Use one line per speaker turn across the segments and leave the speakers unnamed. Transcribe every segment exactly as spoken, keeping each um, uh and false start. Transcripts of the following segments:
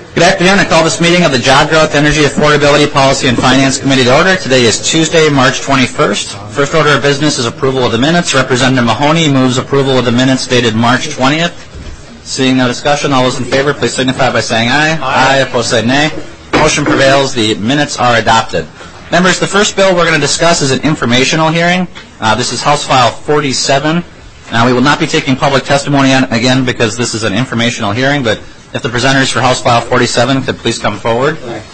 Good afternoon. I call this meeting of the Job Growth, Energy Affordability Policy and Finance Committee to order. Today is Tuesday, March twenty-first. First order of business is approval of the minutes. Representative Mahoney moves approval of the minutes dated March twentieth. Seeing no discussion, all those in favor, please signify by saying aye. Aye. Aye. Opposed, say nay. Motion prevails. The minutes are adopted. Members, the first bill we're going to discuss is an informational hearing. Uh, this is House File forty-seven. Now, we will not be taking public testimony on, again because this is an informational hearing, but if the presenters for House File forty-seven could please come forward.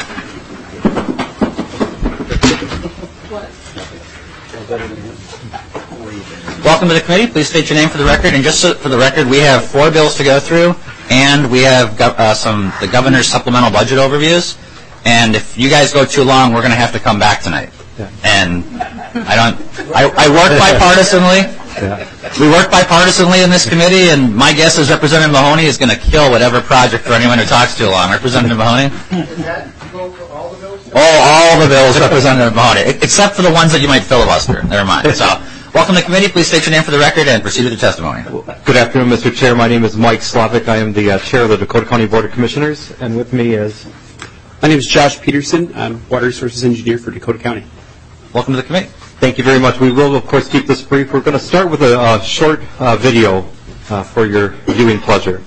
Welcome to the committee. Please state your name for the record. And just so, for the record, we have four bills to go through, and we have uh, some the governor's supplemental budget overviews. And if you guys go too long, we're going to have to come back tonight. Yeah. And I don't. I, I work bipartisanly. Yeah. We work bipartisanly in this committee, and my guess is Representative Mahoney is going to kill whatever project for anyone who talks too long. Representative Mahoney?
Does that go for all the bills?
Oh, all the bills, Representative Mahoney, except for the ones that you might filibuster. Never mind. So, welcome to the committee. Please state your name for the record and proceed with the testimony.
Good afternoon, Mister Chair. My name is Mike Slavic. I am the uh, chair of the Dakota County Board of Commissioners, and with me is...
My name is Josh Peterson. I'm Water Resources Engineer for Dakota County.
Welcome to the committee.
Thank you very much. We will, of course, keep this brief. We're going to start with a, a short uh, video uh, for your viewing pleasure.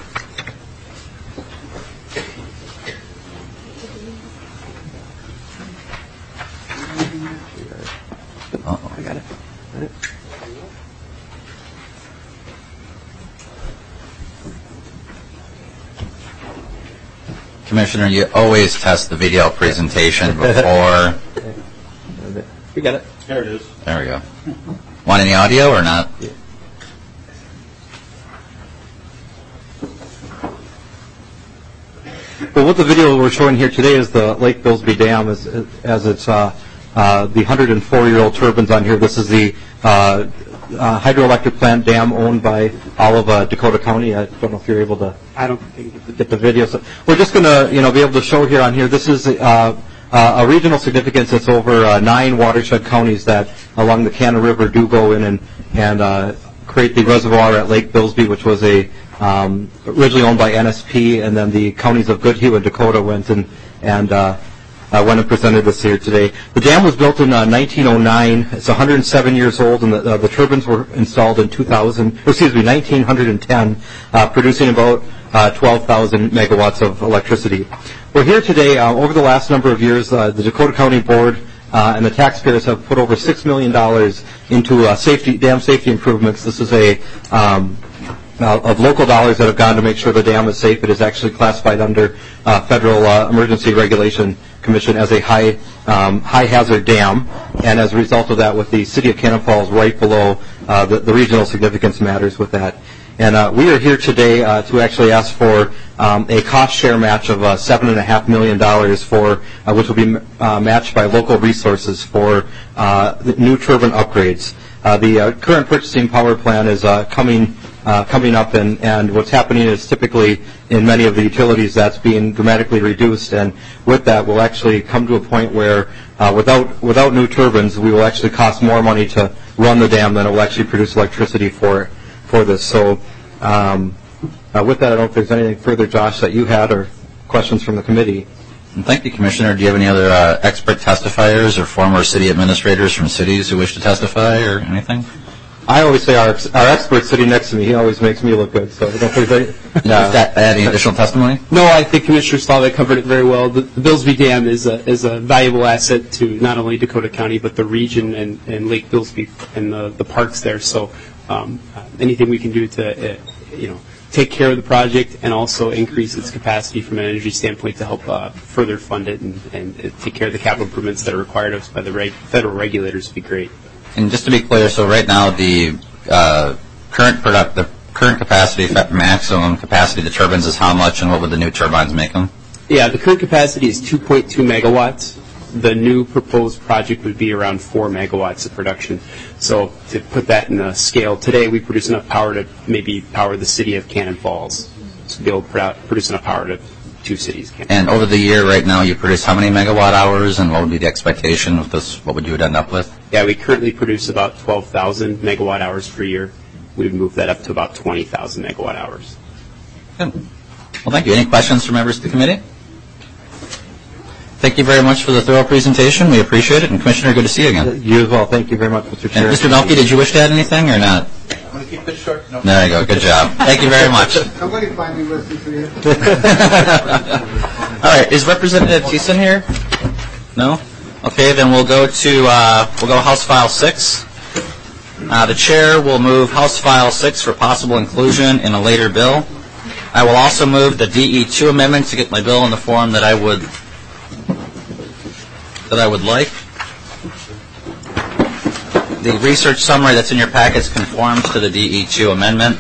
Uh-oh. I got it. Got it. Commissioner, you always test the video presentation before...
You got it.
There it is.
There we go. Want any audio or not?
Yeah. Well, what the video we're showing here today is the Lake Billsby Dam, as, as it's uh, uh, the one hundred four-year-old turbines on here. This is the uh, uh, hydroelectric plant dam owned by all of uh, Dakota County. I don't know if you're able to.
I don't think
get the video. So we're just going to, you know, be able to show here on here. This is. Uh, Uh, a regional significance. It's over uh, nine watershed counties that along the Cannon River do go in and, and uh, create the reservoir at Lake Billsby, which was a um, originally owned by N S P, and then the counties of Goodhue and Dakota went and, and uh, uh, went and presented this here today. The dam was built in uh, nineteen oh nine. It's one hundred seven years old, and the, uh, the turbines were installed in two thousand, or excuse me, nineteen ten, uh, producing about uh, twelve thousand megawatts of electricity. We're here today. Uh, over the last number of years, uh, the Dakota County Board uh, and the taxpayers have put over six million dollars into uh, safety, dam safety improvements. This is a um, uh, of local dollars that have gone to make sure the dam is safe. It is actually classified under uh, Federal uh, Emergency Regulation Commission as a high um, high hazard dam, and as a result of that, with the city of Cannon Falls right below, uh, the, the regional significance matters with that. And uh, we are here today uh, to actually ask for um, a cost share match of uh, seven and a half million dollars for uh, which will be uh, matched by local resources for uh, the new turbine upgrades. Uh, the uh, current purchasing power plan is uh, coming uh, coming up, and, and what's happening is typically in many of the utilities that's being dramatically reduced, and with that we'll actually come to a point where uh, without without new turbines we will actually cost more money to run the dam than it will actually produce electricity for for this. So um, uh, with that, I don't know if there's anything further, Josh, that you had or questions from the committee.
And thank you, Commissioner. Do you have any other uh, expert testifiers or former city administrators from cities who wish to testify or anything?
I always say our our expert sitting next to me, he always makes me look good. So I don't think they,
no. That, any additional testimony?
No, I think Commissioner Slavic covered it very well. The, the Billsby Dam is a, is a valuable asset to not only Dakota County, but the region and, and Lake Billsby and the, the parks there. So um, uh, anything we can do to, uh, you know, take care of the project and also increase its capacity from an energy standpoint to help uh, further fund it and, and take care of the capital improvements that are required of us by the reg- federal regulators would be great.
And just to be clear, so right now the uh, current product, the current capacity, maximum capacity of the turbines is how much, and what would the new turbines make them?
Yeah, the current capacity is two point two megawatts. The new proposed project would be around four megawatts of production. So to put that in a scale, today we produce enough power to maybe power the city of Cannon Falls. To be able to produce enough power to two cities.
And over the year right now you produce how many megawatt hours, and what would be the expectation with this? What would you end up with?
Yeah, we currently produce about twelve thousand megawatt hours per year. We would move that up to about twenty thousand megawatt hours.
Good. Well, thank you. Any questions from members of the committee? Thank you very much for the thorough presentation. We appreciate it. And Commissioner, good to see you again.
You as well. Thank you very much, Mister Chair.
And Mister Melke, did you wish to add anything or not?
I'm going to keep this short. No.
There you go. Good job. Thank you very much.
Somebody finally listened to you.
All right. Is Representative Thiessen here? No? Okay, then we'll go to uh, we'll go House File six. Uh, the chair will move House File six for possible inclusion in a later bill. I will also move the D E two amendment to get my bill in the form that I would that I would like. The research summary that's in your packets conforms to the D E two amendment.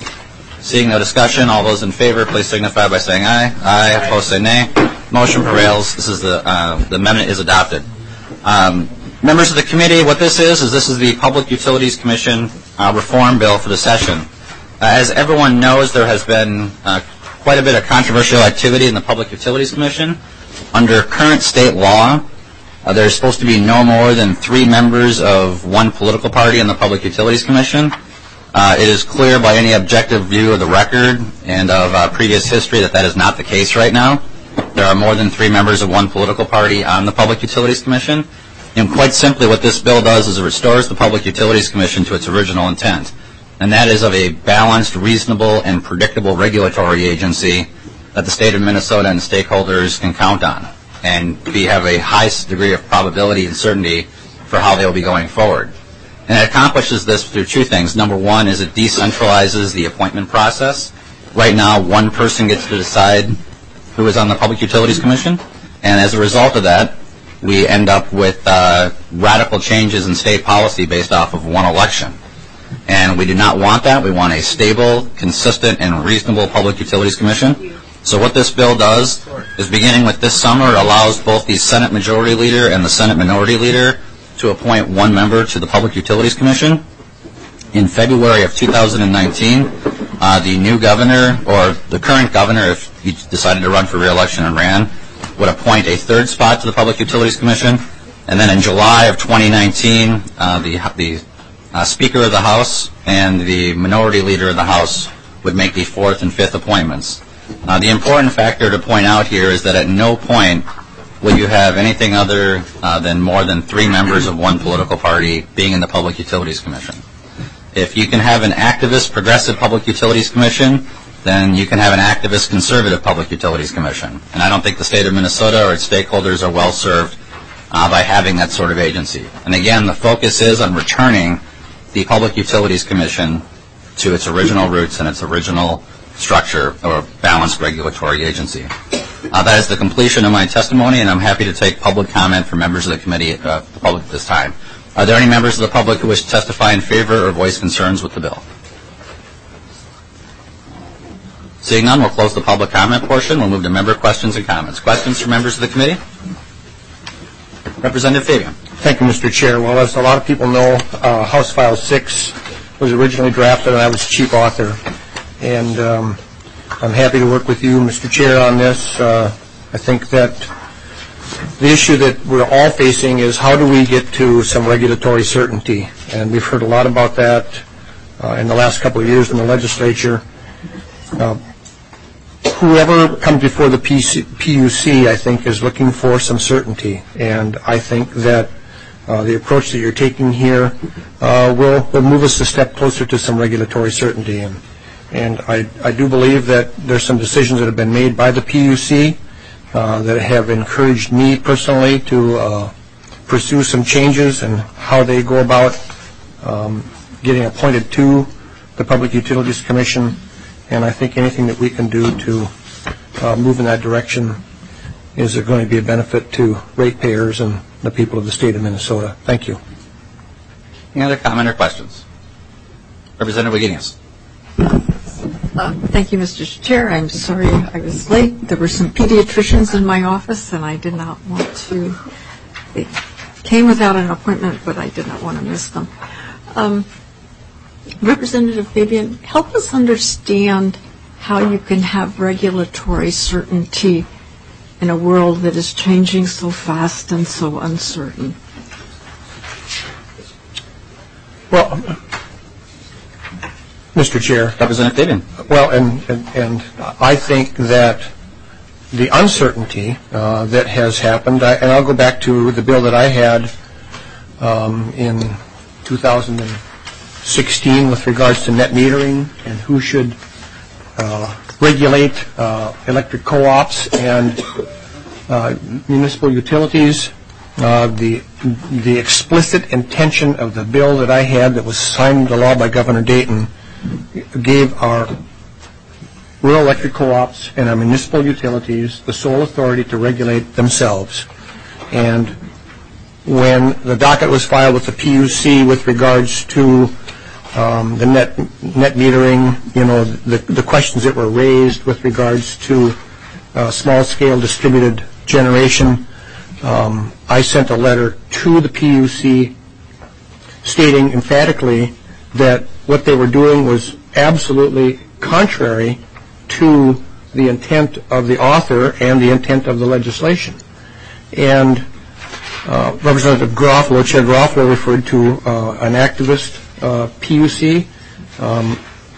Seeing no discussion, all those in favor, please signify by saying aye. Aye. Opposed, say nay. Motion prevails. This is the uh, the amendment is adopted. Um, members of the committee, what this is is this is the Public Utilities Commission uh, reform bill for the session. Uh, as everyone knows, there has been uh, quite a bit of controversial activity in the Public Utilities Commission. Under current state law, uh, there's supposed to be no more than three members of one political party in the Public Utilities Commission. Uh, it is clear by any objective view of the record and of uh, previous history that that is not the case right now. There are more than three members of one political party on the Public Utilities Commission. And quite simply, what this bill does is it restores the Public Utilities Commission to its original intent. And that is of a balanced, reasonable, and predictable regulatory agency that the state of Minnesota and stakeholders can count on and be, have a high degree of probability and certainty for how they will be going forward. And it accomplishes this through two things. Number one is it decentralizes the appointment process. Right now, one person gets to decide who is on the Public Utilities Commission. And as a result of that, we end up with uh, radical changes in state policy based off of one election. And we do not want that. We want a stable, consistent, and reasonable Public Utilities Commission. So what this bill does is, beginning with this summer, it allows both the Senate Majority Leader and the Senate Minority Leader to appoint one member to the Public Utilities Commission. In February of two thousand nineteen, uh, the new governor, or the current governor, if he decided to run for re-election and ran, would appoint a third spot to the Public Utilities Commission. And then in July of twenty nineteen, uh, the, the uh, Speaker of the House and the Minority Leader of the House would make the fourth and fifth appointments. Uh, the important factor to point out here is that at no point will you have anything other uh, than more than three members of one political party being in the Public Utilities Commission. If you can have an activist progressive Public Utilities Commission, then you can have an activist conservative Public Utilities Commission. And I don't think the state of Minnesota or its stakeholders are well served uh, by having that sort of agency. And again, the focus is on returning the Public Utilities Commission to its original roots and its original structure or balanced regulatory agency. Uh, that is the completion of my testimony, and I'm happy to take public comment from members of the committee, uh, the public at this time. Are there any members of the public who wish to testify in favor or voice concerns with the bill? Seeing none, we'll close the public comment portion. We'll move to member questions and comments. Questions from members of the committee? Representative Fabian.
Thank you, Mister Chair. Well, as a lot of people know, uh, House File six was originally drafted, and I was chief author. And um, I'm happy to work with you, Mister Chair, on this. Uh, I think that the issue that we're all facing is how do we get to some regulatory certainty? And we've heard a lot about that uh, in the last couple of years in the legislature. Uh, whoever comes before the P U C, I think, is looking for some certainty. And I think that uh, the approach that you're taking here uh, will, will move us a step closer to some regulatory certainty. And, and I, I do believe that there's some decisions that have been made by the P U C uh, that have encouraged me personally to uh, pursue some changes in how they go about um, getting appointed to the Public Utilities Commission. And I think anything that we can do to uh, move in that direction is going to be a benefit to ratepayers and the people of the state of Minnesota. Thank you.
Any other comment or questions? Representative Wagenius.
Uh, thank you, Mister Chair. I'm sorry I was late. There were some pediatricians in my office, and I did not want to. They came without an appointment, but I did not want to miss them. Um, Representative Fabian, help us understand how you can have regulatory certainty in a world that is changing so fast and so uncertain.
Well, Mister Chair.
Representative Fabian.
Well, and, and, and I think that the uncertainty uh, that has happened, I, and I'll go back to the bill that I had um, in two thousand sixteen with regards to net metering and who should uh, regulate uh, electric co-ops and uh, municipal utilities. Uh, the the explicit intention of the bill that I had that was signed into law by Governor Dayton gave our rural electric co-ops and our municipal utilities the sole authority to regulate themselves. And when the docket was filed with the P U C with regards to um, the net net metering, you know, the, the questions that were raised with regards to uh, small-scale distributed generation, um, I sent a letter to the P U C stating emphatically that what they were doing was absolutely contrary to the intent of the author and the intent of the legislation. And uh, Representative Garofalo, Chair Garofalo, referred to uh, an activist uh, P U C. Um,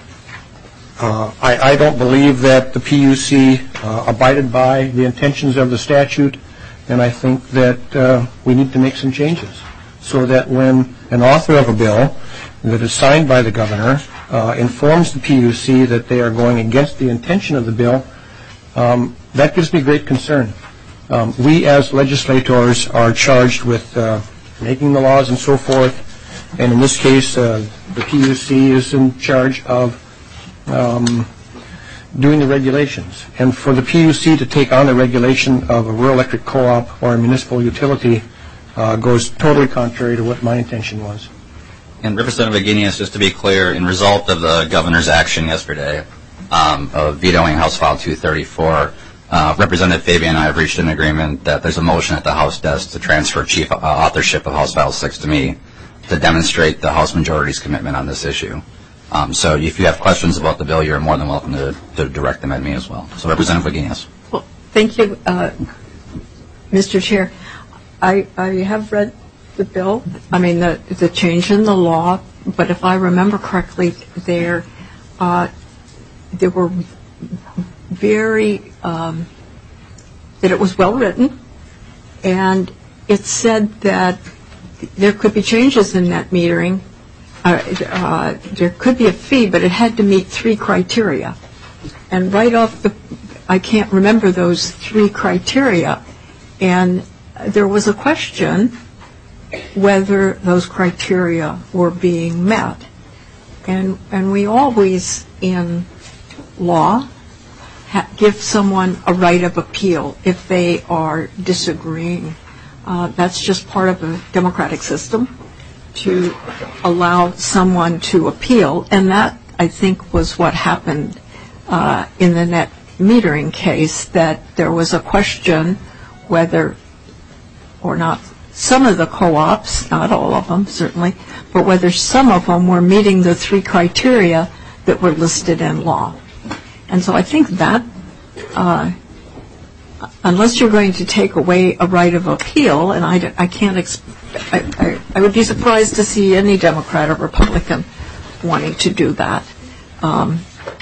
uh, I, I don't believe that the P U C uh, abided by the intentions of the statute, and I think that uh, we need to make some changes so that when an author of a bill that is signed by the governor uh, informs the P U C that they are going against the intention of the bill, um, that gives me great concern. Um, we as legislators are charged with uh, making the laws and so forth, and in this case uh, the P U C is in charge of um, doing the regulations. And for the P U C to take on the regulation of a rural electric co-op or a municipal utility uh, goes totally contrary to what my intention was.
And Representative Agenius, just to be clear, in result of the governor's action yesterday um, of vetoing House File two thirty-four, uh, Representative Fabian and I have reached an agreement that there's a motion at the House desk to transfer chief uh, authorship of House File six to me to demonstrate the House majority's commitment on this issue. Um, so if you have questions about the bill, you're more than welcome to, to direct them at me as well. So Representative Agenius.
Well, thank you, uh, Mister Chair. I, I have read the bill, I mean the, the change in the law, but if I remember correctly, there uh, there were very, um, that it was well written, and it said that there could be changes in net metering. Uh, uh, there could be a fee, but it had to meet three criteria. And right off the, I can't remember those three criteria, and there was a question whether those criteria were being met. And and we always, in law, ha- give someone a right of appeal if they are disagreeing. Uh, that's just part of the democratic system, to allow someone to appeal. And that, I think, was what happened uh, in the net metering case, that there was a question whether or not some of the co-ops, not all of them certainly, but whether some of them were meeting the three criteria that were listed in law. And so I think that, uh, unless you're going to take away a right of appeal, and I, I can't, exp- I, I, I would be surprised to see any Democrat or Republican wanting to do that. Um,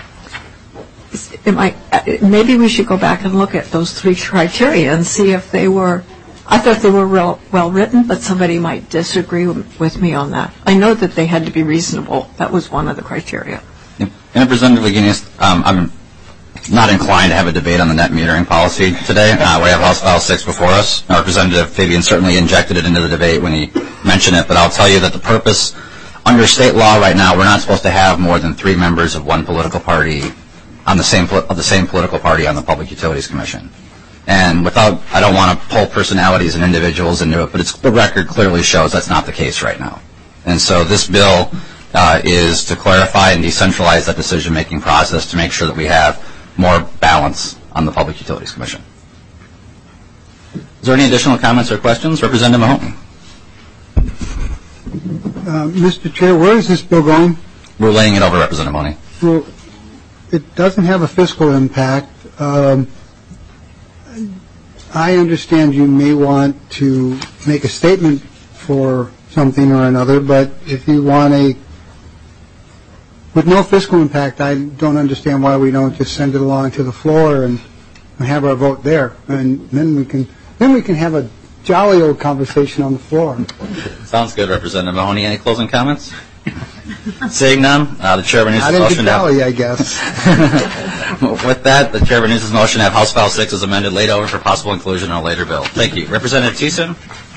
am I, maybe we should go back and look at those three criteria and see if they were, I thought they were real, well written, but somebody might disagree with me on that. I know that they had to be reasonable. That was one of the criteria.
Yeah. And Representative Agenius, um, I'm not inclined to have a debate on the net metering policy today. Uh, we have House File six before us. Now, Representative Fabian certainly injected it into the debate when he mentioned it, but I'll tell you that the purpose, under state law right now, we're not supposed to have more than three members of one political party on the same of the same political party on the Public Utilities Commission. And without, I don't want to pull personalities and individuals into it, but it's, the record clearly shows that's not the case right now. And so this bill uh, is to clarify and decentralize that decision-making process to make sure that we have more balance on the Public Utilities Commission. Is there any additional comments or questions? Representative Mahoney.
Uh, Mister Chair, where is this bill going?
We're laying it over, Representative Mahoney.
Well, it doesn't have a fiscal impact. Um, I understand you may want to make a statement for something or another, but if you want a with no fiscal impact, I don't understand why we don't just send it along to the floor and have our vote there, and then we can then we can have a jolly old conversation on the floor.
Sounds good, Representative Mahoney. Any closing comments? Seeing none, uh, the chair renews
Not
his
into
motion.
jolly, I guess.
With that, the chair renews his motion to have House File six as amended laid over for possible inclusion in a later bill. Thank you. Representative Thiessen,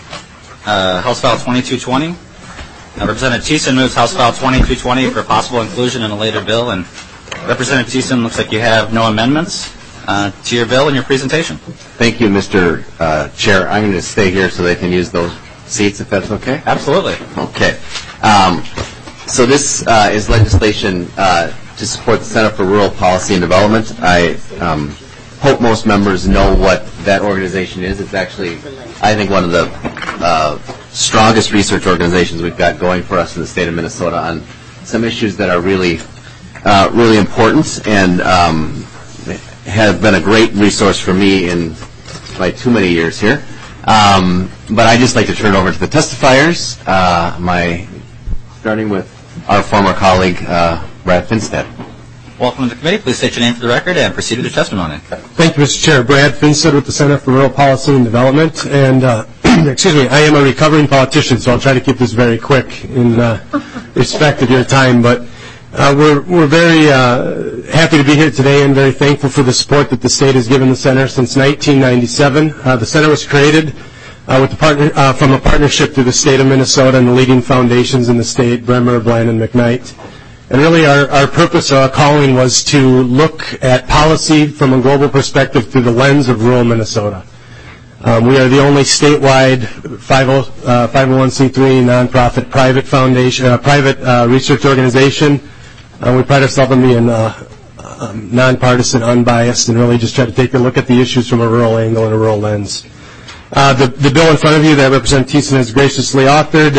uh, House File twenty-two twenty. Uh, Representative Thiessen moves House File twenty-two twenty for possible inclusion in a later bill. And Representative Thiessen, looks like you have no amendments uh, to your bill in your presentation.
Thank you, Mister Uh, Chair. I'm going to stay here so they can use those seats, if that's okay.
Absolutely.
Okay. Um, so this uh, is legislation uh, to support the Center for Rural Policy and Development. I um, hope most members know what that organization is. It's actually, I think, one of the uh, strongest research organizations we've got going for us in the state of Minnesota on some issues that are really, uh, really important, and um, have been a great resource for me in my too many years here. Um, but I'd just like to turn it over to the testifiers, uh, my, starting with our former colleague, uh, Brad Finstead.
Welcome to the committee. Please state your name for the record and proceed with your testimony.
Thank you, Mister Chair. Brad Finstead with the Center for Rural Policy and Development. And, uh, excuse me, I am a recovering politician, so I'll try to keep this very quick in uh, respect of your time. But uh, we're, we're very uh, happy to be here today and very thankful for the support that the state has given the Center since nineteen ninety-seven. Uh, the Center was created uh, with the partner, uh, from a partnership through the state of Minnesota and the leading foundations in the state, Bremer, Bland, and McKnight. And really our, our purpose, our calling, was to look at policy from a global perspective through the lens of rural Minnesota. Um, we are the only statewide five oh one c three nonprofit private foundation, uh, private uh, research organization. Uh, we pride ourselves on being uh, um, nonpartisan, unbiased, and really just try to take a look at the issues from a rural angle and a rural lens. Uh, the, the bill in front of you that Representative Thiessen has graciously authored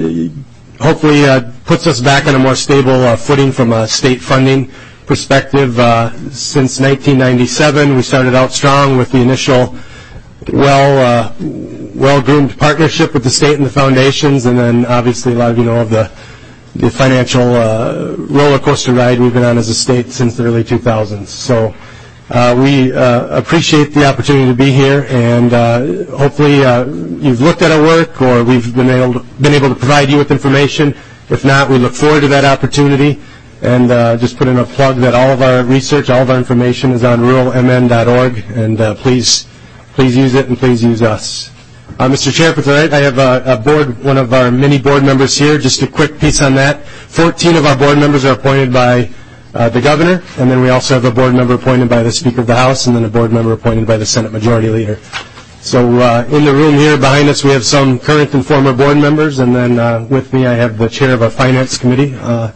uh, hopefully uh, puts us back on a more stable uh, footing from a state funding perspective. Uh, since nineteen ninety-seven, we started out strong with the initial well, uh, well-groomed partnership with the state and the foundations, and then obviously a lot of you know of the the financial uh, roller coaster ride we've been on as a state since the early two thousands. So uh, we uh, appreciate the opportunity to be here, and uh, hopefully uh, you've looked at our work, or we've been able to, been able to provide you with information. If not, we look forward to that opportunity. And uh, just put in a plug that all of our research, all of our information is on rural m n dot org, and uh, please, please use it and please use us. Uh, Mister Chair, for tonight, I have a, a board, one of our many board members here. Just a quick piece on that. Fourteen of our board members are appointed by uh, the governor, and then we also have a board member appointed by the Speaker of the House, and then a board member appointed by the Senate Majority Leader. So uh, in the room here behind us, we have some current and former board members, and then uh, with me, I have the chair of our Finance Committee. Uh,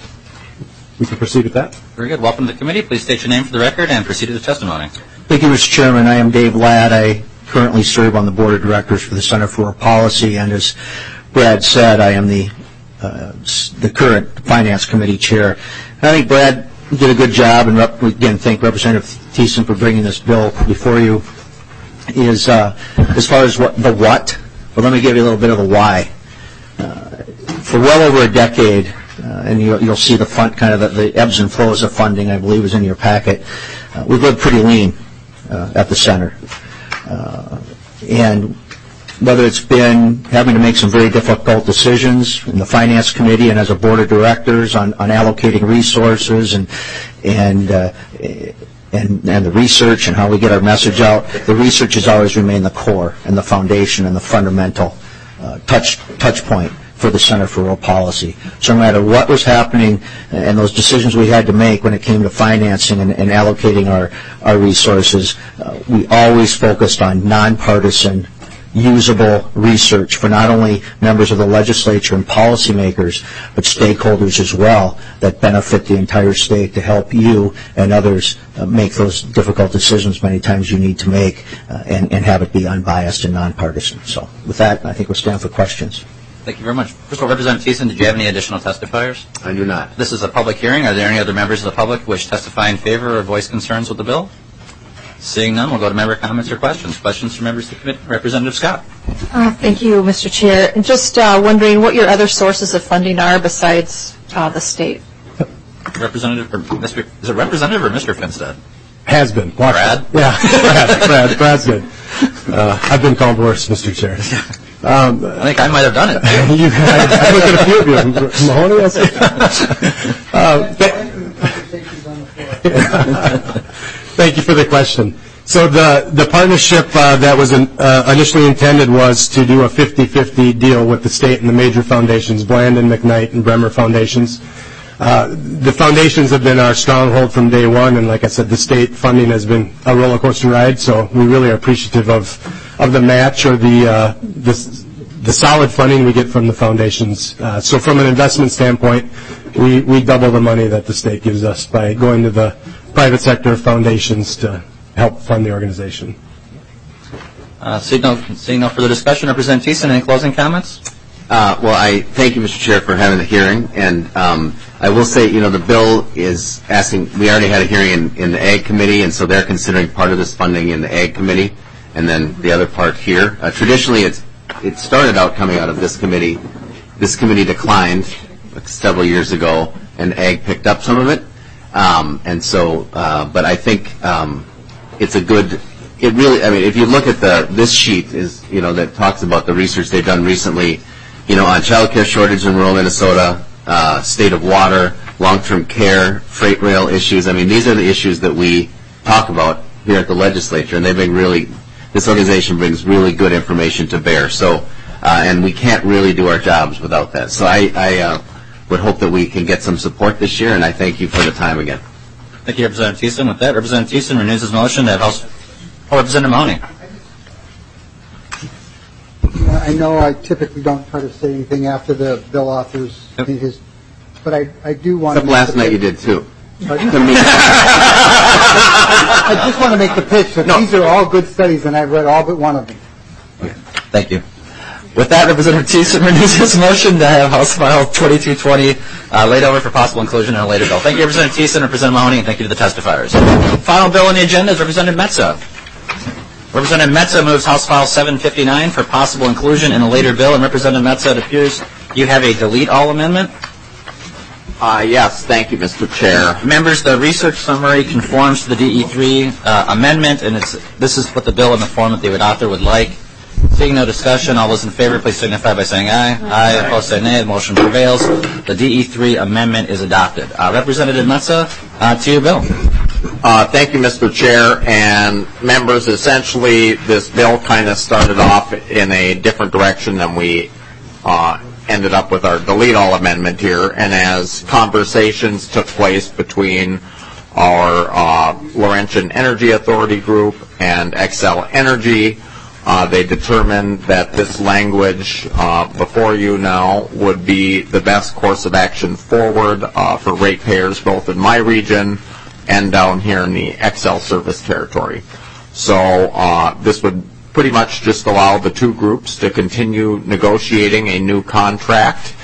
we can proceed with that.
Very good. Welcome to the committee. Please state your name for the record and proceed with the testimony.
Thank you, Mister Chairman. I am Dave Ladd. I currently serve on the Board of Directors for the Center for Rural Policy, and as Brad said, I am the uh, the current Finance Committee Chair. I think Brad did a good job, and rep- again, thank Representative Thiessen for bringing this bill before you. Is uh, as far as what the what, but let me give you a little bit of a why. Uh, for well over a decade, uh, and you'll, you'll see the fund, kind of the, the ebbs and flows of funding, I believe, is in your packet. Uh, we've lived pretty lean uh, at the center. Uh, and whether it's been having to make some very difficult decisions in the Finance Committee and as a Board of Directors on, on allocating resources and and, uh, and and the research and how we get our message out, the research has always remained the core and the foundation and the fundamental uh, touch touch point for the Center for Rural Policy. So no matter what was happening and those decisions we had to make when it came to financing and, and allocating our, our resources, uh, we always focused on nonpartisan, usable research for not only members of the legislature and policymakers, but stakeholders as well that benefit the entire state to help you and others uh, make those difficult decisions many times you need to make uh, and, and have it be unbiased and nonpartisan. So with that, I think we'll stand for questions.
Thank you very much. First of all, Representative Thiessen, did you have any additional testifiers?
I do not.
This is a public hearing. Are there any other members of the public who wish to testify in favor or voice concerns with the bill? Seeing none, we'll go to member comments or questions. Questions from members of the committee. Representative Scott.
Uh, thank you, Mister Chair. And just uh, wondering what your other sources of funding are besides uh, the state.
Representative, or Mister Is it Representative or Mister Finstead?
Has been. Watch
Brad?
it. Yeah, Brad. Brad. Brad's good. Uh, I've been called worse, Mister Chair. Um,
I think I might have done it.
you, I, I look at a few of you. Mahoney, I see. uh, th- Thank you for the question. So the, the partnership uh, that was in, uh, initially intended was to do a fifty-fifty deal with the state and the major foundations, Blandin, McKnight, and Bremer Foundations. Uh, the foundations have been our stronghold from day one, and like I said, the state funding has been a roller coaster ride, so we really are appreciative of, of the match or the, uh, the, the solid funding we get from the foundations. Uh, so from an investment standpoint, we, we double the money that the state gives us by going to the private sector foundations to help fund the organization.
Uh, seeing, no, seeing no further discussion, Representative Thiessen, any closing comments?
Uh, well, I thank you, Mister Chair, for having the hearing. And um, I will say, you know, the bill is asking, we already had a hearing in, in the Ag Committee, and so they're considering part of this funding in the Ag Committee, and then the other part here. Uh, traditionally, it's, it started out coming out of this committee. This committee declined like, several years ago, and Ag picked up some of it. Um, and so, uh, but I think um, it's a good, it really, I mean, if you look at the, this sheet is, you know, that talks about the research they've done recently, you know, on child care shortage in rural Minnesota, uh, state of water, long-term care, freight rail issues. I mean, these are the issues that we talk about here at the legislature, and they bring really, this organization brings really good information to bear. So, uh, and we can't really do our jobs without that. So I, I uh, would hope that we can get some support this year, and I thank you for the time again.
Thank you, Representative Thiessen. With that, Representative Thiessen renews his motion to have House oh, Representative Mahoney.
I know I typically don't try to say anything after the bill authors
Yep.
his, but I, I do want
Except
to.
last night you did too.
Pardon?
To me.
I just want to make the pitch that
No.
these are all good studies, and I've read all but one of them.
Thank you. With that, Representative Thiessen renews his motion to have House File twenty-two twenty uh, laid over for possible inclusion in a later bill. Thank you, Representative Thiessen, Representative Mahoney, and thank you to the testifiers. Final bill on the agenda is Representative Metza. Representative Metza moves House File seven fifty-nine for possible inclusion in a later bill. And Representative Metza, it appears you have a delete all amendment.
Uh, yes, thank you, Mister Chair.
Members, the research summary conforms to the D E three uh, amendment, and it's this is what the bill in the form that the author would like. Seeing no discussion, all those in favor, please signify by saying aye. Aye. Opposed, say nay. The motion prevails. The D E three amendment is adopted. Uh, Representative Metza, uh, to your bill.
Uh, thank you, Mister Chair. And members, essentially, this bill kind of started off in a different direction than we uh, ended up with our delete all amendment here. And as conversations took place between our uh, Laurentian Energy Authority group and Xcel Energy, Uh, they determined that this language uh, before you now would be the best course of action forward uh, for ratepayers both in my region and down here in the Xcel service territory. So uh, this would pretty much just allow the two groups to continue negotiating a new contract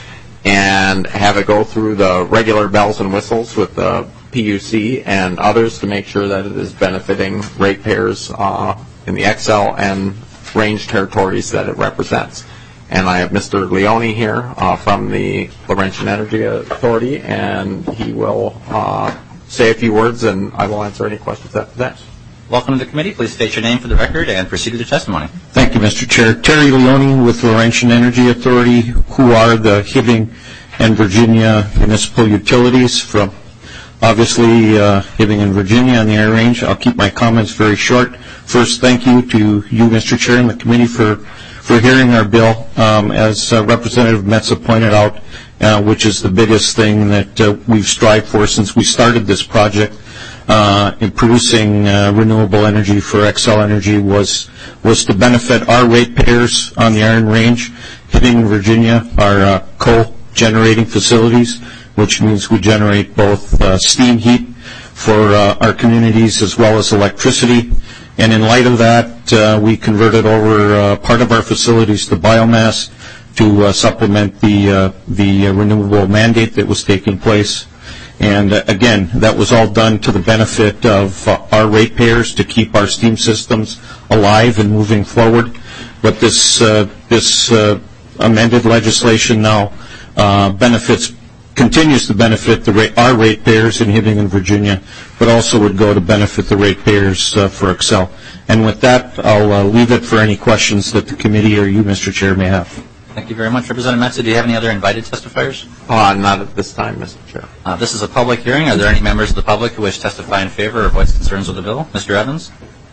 and have it go through the regular bells and whistles with the P U C and others to make sure that it is benefiting ratepayers uh, in the Xcel and range territories that it represents. And I have Mister Leone here uh, from the Laurentian Energy Authority, and he will uh, say a few words, and I will answer any questions after that.
Welcome to the committee. Please state your name for the record and proceed with your testimony.
Thank you, Mister Chair. Terry Leone with Laurentian Energy Authority, who are the Hibbing and Virginia municipal utilities from obviously uh, Hibbing and Virginia on the Iron Range. I'll keep my comments very short. First, thank you to you, Mister Chair, and the committee for, for hearing our bill. Um, as uh, Representative Metza pointed out, uh, which is the biggest thing that uh, we've strived for since we started this project uh, in producing uh, renewable energy for Xcel Energy was was to benefit our ratepayers on the Iron Range. Hibbing, Virginia, our uh, co-generating facilities, which means we generate both uh, steam heat for uh, our communities as well as electricity. And in light of that, uh, we converted over uh, part of our facilities to biomass to uh, supplement the uh, the uh, renewable mandate that was taking place. And uh, again, that was all done to the benefit of uh, our ratepayers to keep our steam systems alive and moving forward. But this uh, this uh, amended legislation now uh, benefits continues to benefit the ra- our ratepayers in Hibbing and Virginia, but also would go to benefit the ratepayers uh, for Xcel. And with that, I'll uh, leave it for any questions that the committee or you, Mister Chair, may have.
Thank you very much. Representative Metsa, do you have any other invited testifiers?
Uh, not at this time, Mister Chair.
Uh, this is a public hearing. Are there any members of the public who wish to testify in favor or voice concerns with the bill? Mister Evans?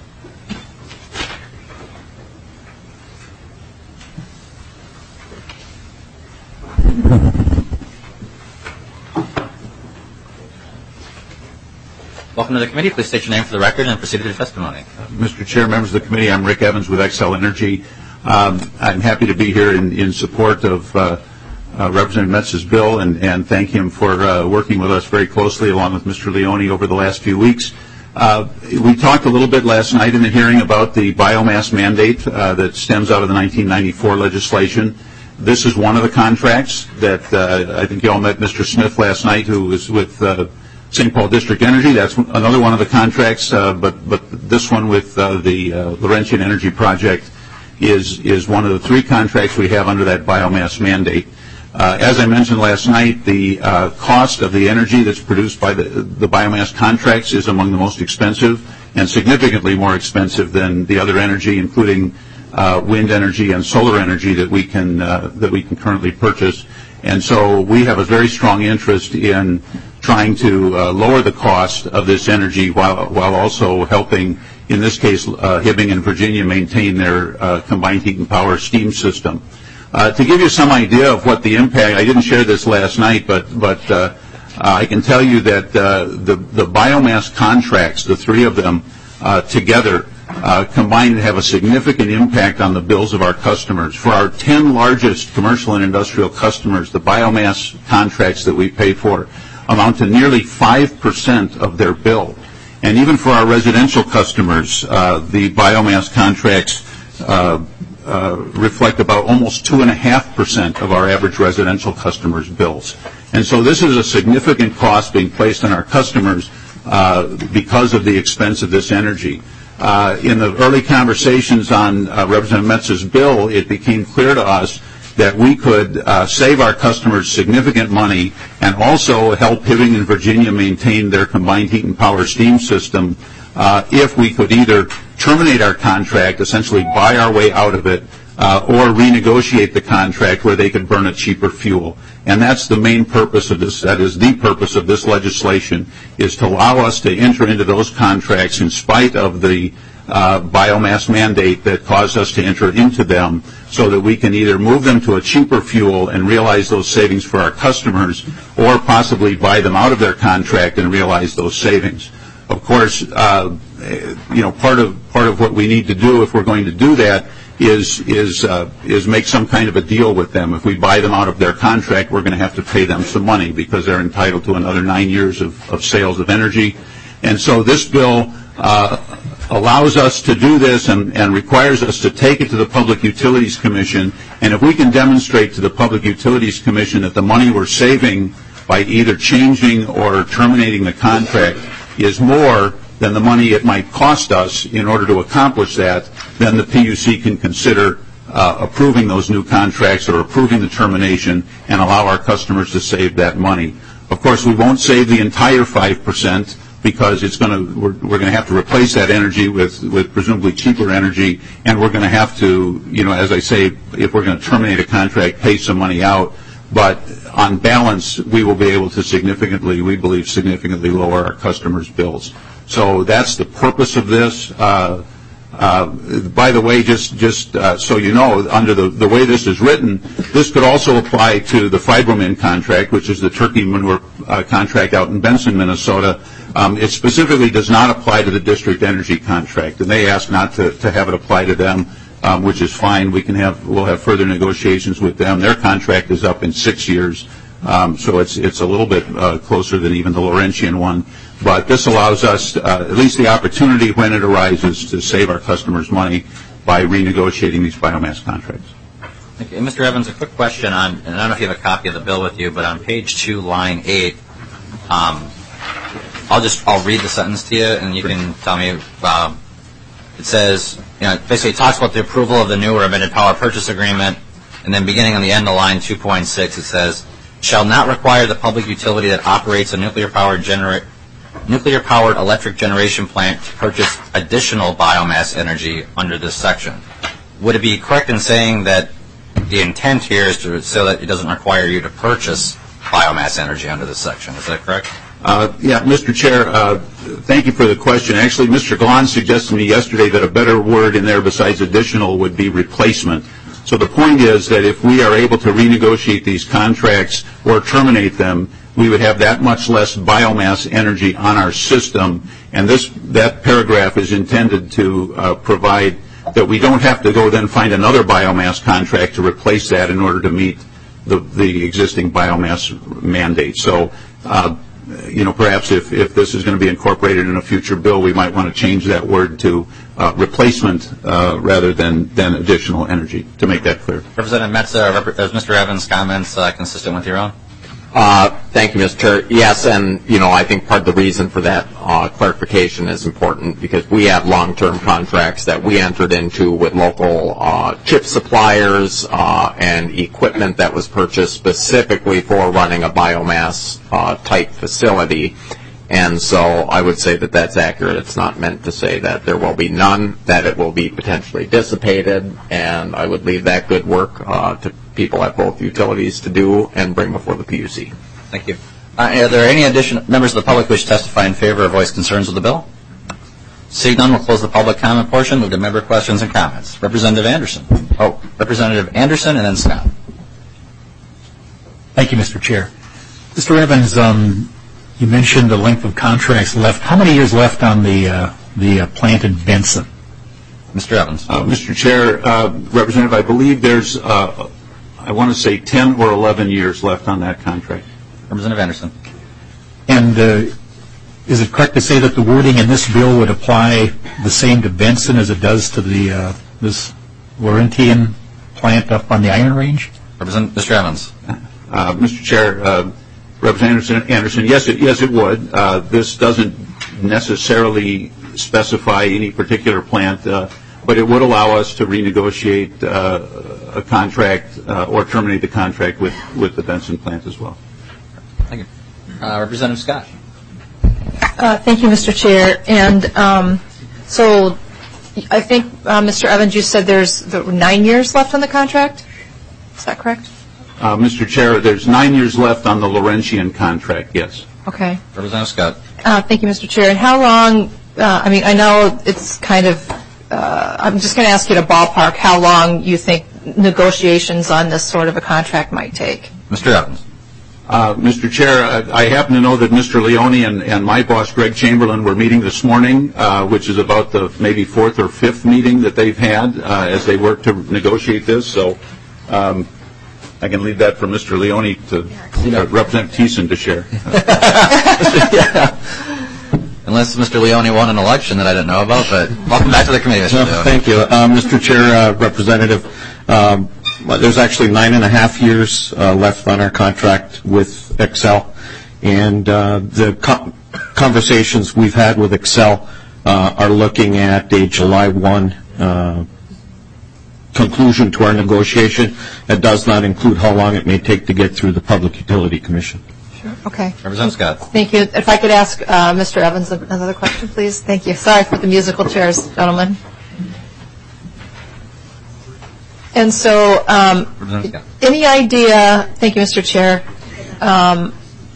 Welcome to the committee. Please state your name for the record and proceed with your testimony.
Uh, Mister Chair, members of the committee, I'm Rick Evans with Xcel Energy. Um, I'm happy to be here in, in support of uh, uh, Representative Metsa's bill and, and thank him for uh, working with us very closely along with Mister Leone over the last few weeks. Uh, we talked a little bit last night in the hearing about the biomass mandate uh, that stems out of the nineteen ninety-four legislation. This is one of the contracts that uh, I think you all met Mister Smith last night, who was with uh, Saint Paul District Energy. That's another one of the contracts, uh, but but this one with uh, the uh, Laurentian Energy Project is is one of the three contracts we have under that biomass mandate. Uh, as I mentioned last night, the uh, cost of the energy that's produced by the, the biomass contracts is among the most expensive and significantly more expensive than the other energy, including uh, wind energy and solar energy that we can uh, that we can currently purchase. And so we have a very strong interest in trying to uh, lower the cost of this energy while while also helping, in this case, uh, Hibbing and Virginia maintain their uh, combined heat and power steam system. Uh, to give you some idea of what the impact, I didn't share this last night, but but uh, uh, I can tell you that uh, the the biomass contracts, the three of them uh, together, uh, combined have a significant impact on the bills of our customers. For our ten largest commercial and industrial customers, the biomass contracts that we pay for amount to nearly five percent of their bill. And even for our residential customers, uh, the biomass contracts uh, uh, reflect about almost two point five percent of our average residential customers' bills. And so this is a significant cost being placed on our customers uh, because of the expense of this energy. Uh, in the early conversations on uh, Representative Metsa's bill, it became clear to us that we could uh, save our customers significant money and also help Hibbing and Virginia maintain their combined heat and power steam system uh, if we could either terminate our contract, essentially buy our way out of it, uh, or renegotiate the contract where they could burn a cheaper fuel. And that's the main purpose of this, that is the purpose of this legislation, is to allow us to enter into those contracts in spite of the Uh, biomass mandate that caused us to enter into them, so that we can either move them to a cheaper fuel and realize those savings for our customers, or possibly buy them out of their contract and realize those savings. Of course, uh, you know, part of part of what we need to do if we're going to do that is is uh, is make some kind of a deal with them. If we buy them out of their contract, we're going to have to pay them some money because they're entitled to another nine years of, of sales of energy. And so this bill uh, allows us to do this and, and requires us to take it to the Public Utilities Commission. And if we can demonstrate to the Public Utilities Commission that the money we're saving by either changing or terminating the contract is more than the money it might cost us in order to accomplish that, then the P U C can consider uh, approving those new contracts or approving the termination and allow our customers to save that money. Of course, we won't save the entire five percent, because it's going to we're, we're going to have to replace that energy with, with presumably cheaper energy, and we're going to have to, you know, as I say, if we're going to terminate a contract, pay some money out. But on balance, we will be able to significantly, we believe, significantly lower our customers' bills. So that's the purpose of this. Uh, uh, by the way, just just uh, so you know, under the, the way this is written, this could also apply to the Fibromin contract, which is the turkey manure uh, contract out in Benson, Minnesota. Um, it specifically does not apply to the district energy contract, and they asked not to, to have it apply to them, um, which is fine. We can have we'll have further negotiations with them. Their contract is up in six years, um, so it's it's a little bit uh, closer than even the Laurentian one. But this allows us uh, at least the opportunity when it arises to save our customers money by renegotiating these biomass contracts.
Okay, Mister Evans, a quick question on, and I don't know if you have a copy of the bill with you, but on page two, line eight. Um, I'll just I'll read the sentence to you, and you can tell me. Um, it says, you know, basically it talks about the approval of the new or amended power purchase agreement, and then beginning on the end of line two point six, it says, shall not require the public utility that operates a nuclear-powered genera- nuclear-powered electric generation plant to purchase additional biomass energy under this section. Would it be correct in saying that the intent here is to so that it doesn't require you to purchase biomass energy under this section? Is that correct?
Uh, yeah, Mister Chair, uh, thank you for the question. Actually, Mister Glahn suggested to me yesterday that a better word in there besides additional would be replacement. So the point is that if we are able to renegotiate these contracts or terminate them, we would have that much less biomass energy on our system. And this that paragraph is intended to uh, provide that we don't have to go then find another biomass contract to replace that in order to meet the, the existing biomass mandate. So, uh, you know, perhaps if, if this is going to be incorporated in a future bill, we might want to change that word to uh, replacement uh, rather than, than additional energy, to make that clear.
Representative Metsa, is Mister Evans' comments uh, consistent with your own?
Uh, thank you, Mister Chair. Yes, and, you know, I think part of the reason for that uh, clarification is important because we have long-term contracts that we entered into with local uh, chip suppliers uh, and equipment that was purchased specifically for running a biomass uh, type facility. And so I would say that that's accurate. It's not meant to say that there will be none, that it will be potentially dissipated, and I would leave that good work uh, to people at both utilities to do and bring before the P U C.
Thank you. Uh, are there any additional members of the public wish to testify in favor or voice concerns with the bill? Seeing none, we'll close the public comment portion. Move to member questions and comments. Representative Anderson. Oh, Representative Anderson and then Scott.
Thank you, Mister Chair. Mister Evans, um, you mentioned the length of contracts left. How many years left on the uh, the uh, plant in Benson?
Mister Evans.
Uh, Mister Chair, uh, Representative, I believe there's, uh, I want to say ten or eleven years left on that contract.
Representative Anderson.
And uh, is it correct to say that the wording in this bill would apply the same to Benson as it does to the uh, this Laurentian plant up on the Iron Range?
Representative Mister Evans.
Uh, Mister Chair, uh, Representative Anderson, yes, it, yes, it would. Uh, this doesn't necessarily specify any particular plant, uh, but it would allow us to renegotiate uh, a contract uh, or terminate the contract with, with the Benson plant as well.
Thank you. Uh, Representative Scott.
Uh, thank you, Mister Chair. And um, so I think, uh, Mister Evans, you said there's the nine years left on the contract? Is that correct?
Uh, Mister Chair, there's nine years left on the Laurentian contract, yes.
Okay.
Representative Scott.
Uh, thank you, Mister Chair. And how long, uh, I mean, I know it's kind of, uh, I'm just going to ask you to ballpark how long you think negotiations on this sort of a contract might take.
Mister Evans.
Uh, Mister Chair, I, I happen to know that Mister Leone and, and my boss, Greg Chamberlain, were meeting this morning, uh, which is about the maybe fourth or fifth meeting that they've had uh, as they work to negotiate this. So um, I can leave that for Mister Leone to uh, Representative Thiessen to share.
yeah. Unless Mister Leone won an election that I didn't know about, but welcome back to the committee, Mister
No, thank you. Uh, Mister Chair, uh, Representative, um, there's actually nine and a half years uh, left on our contract with Xcel, and uh, the co- conversations we've had with Xcel uh, are looking at a July first uh, conclusion to our negotiation. That does not include how long it may take to get through the Public Utility Commission.
Sure. Okay.
Representative Scott.
Thank you. If I could ask uh, Mister Evans another question, please. Thank you. Sorry for the musical chairs, gentlemen. And so, um, any idea, thank you, Mister Chair, um,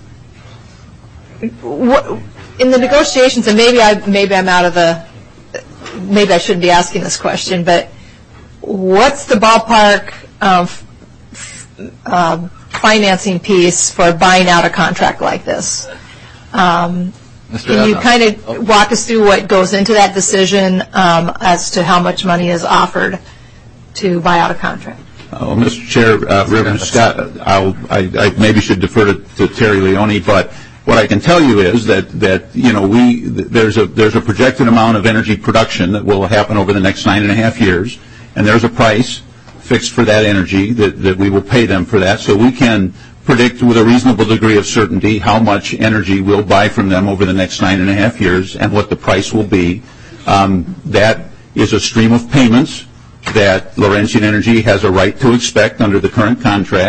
what, in the negotiations, and maybe, I, maybe I'm out of the, maybe I shouldn't be asking this question, but what's the ballpark of uh, financing piece for buying out a contract like this? Um, can you kind of walk us through what goes into that decision um, as to how much money is offered to buy out a contract?
Oh, Mister Chair, uh, Reverend Scott, I'll, I, I maybe should defer to, to Terry Leone, but what I can tell you is that, that you know we there's a there's a projected amount of energy production that will happen over the next nine and a half years, and there's a price fixed for that energy that, that we will pay them for that, so we can predict with a reasonable degree of certainty how much energy we'll buy from them over the next nine and a half years and what the price will be. Um, that is a stream of payments that Laurentian Energy has a right to expect under the current contract.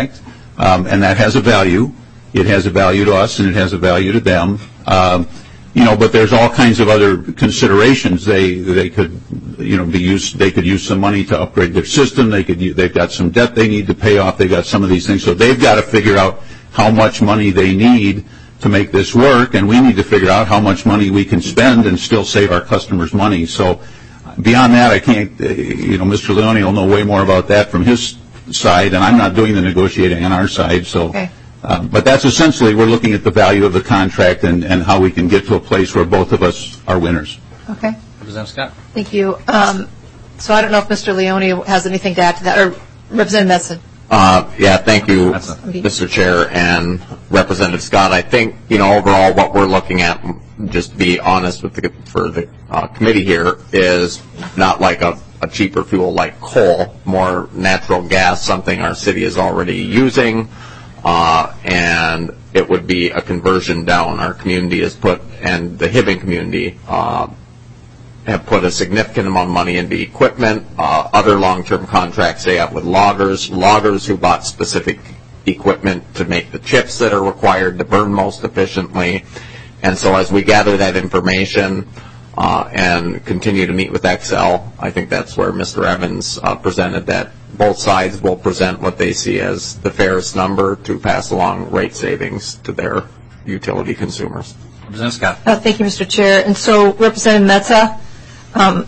um, and that has a value. It has a value to us, and it has a value to them. Um, you know, but there's all kinds of other considerations. They they could, you know, be used. They could use some money to upgrade their system. They could. They've got some debt they need to pay off. They got some of these things, so they've got to figure out how much money they need to make this work, and we need to figure out how much money we can spend and still save our customers money. So beyond that, I can't, uh, you know, Mister Leone will know way more about that from his side, and I'm not doing the negotiating on our side. So,
okay.
um, but that's essentially, we're looking at the value of the contract and, and how we can get to a place where both of us are winners.
Okay.
Representative Scott.
Thank you. Um, so I don't know if Mister Leone has anything to add to that, or Representative Metzen.
Uh, yeah, thank you, Mister Chair and Representative Scott. I think, you know, overall what we're looking at, just to be honest with the, for the uh, committee here, is not like a, a cheaper fuel like coal, more natural gas, something our city is already using, uh, and it would be a conversion down. Our community has put, and the Hibbing community, uh, have put a significant amount of money into equipment, uh, other long-term contracts they have with loggers, loggers who bought specific equipment to make the chips that are required to burn most efficiently. And so as we gather that information uh, and continue to meet with Excel, I think that's where Mister Evans uh, presented that both sides will present what they see as the fairest number to pass along rate savings to their utility consumers.
Representative Scott.
Uh, thank you, Mister Chair. And so, Representative Metza, um,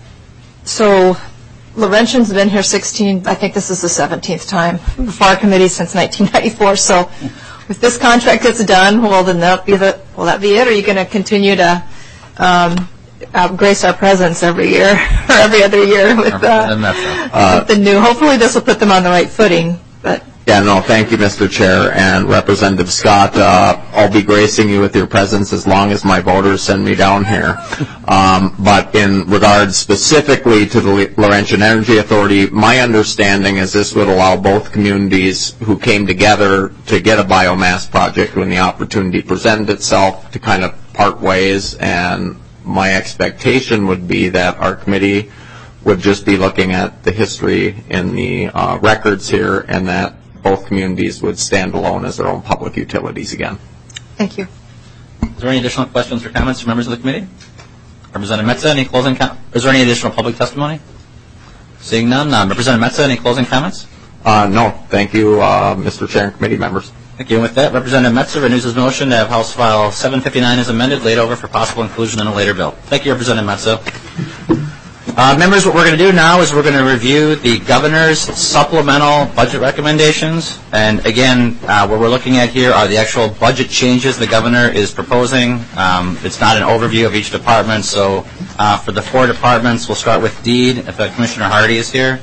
so Laurentian's been here sixteen, I think this is the seventeenth time before our committee since nineteen ninety-four. So if this contract gets done, well, then that be the, will that be it? Or are you going to continue to um, uh, grace our presence every year or every other year with, uh,
uh,
with the new? Hopefully this will put them on the right footing. But
Yeah, no, thank you, Mister Chair and Representative Scott. Uh, I'll be gracing you with your presence as long as my voters send me down here. Um, but in regards specifically to the Laurentian Energy Authority, my understanding is this would allow both communities who came together to get a biomass project when the opportunity presented itself to kind of part ways. And my expectation would be that our committee would just be looking at the history in the uh, records here, and that both communities would stand alone as their own public utilities again.
Thank you.
Is there any additional questions or comments from members of the committee? Representative Metza, any closing comments? Is there any additional public testimony? Seeing none, um, Representative Metza, any closing comments?
Uh, no, thank you, uh, Mister Chair and committee members.
Thank you. And with that, Representative Metza renews his motion to have House File seven fifty-nine as amended laid over for possible inclusion in a later bill. Thank you, Representative Metza. Uh, members, what we're going to do now is we're going to review the governor's supplemental budget recommendations. And again, uh, what we're looking at here are the actual budget changes the governor is proposing. Um, it's not an overview of each department. So uh, for the four departments, we'll start with Deed, if uh, Commissioner Hardy is here.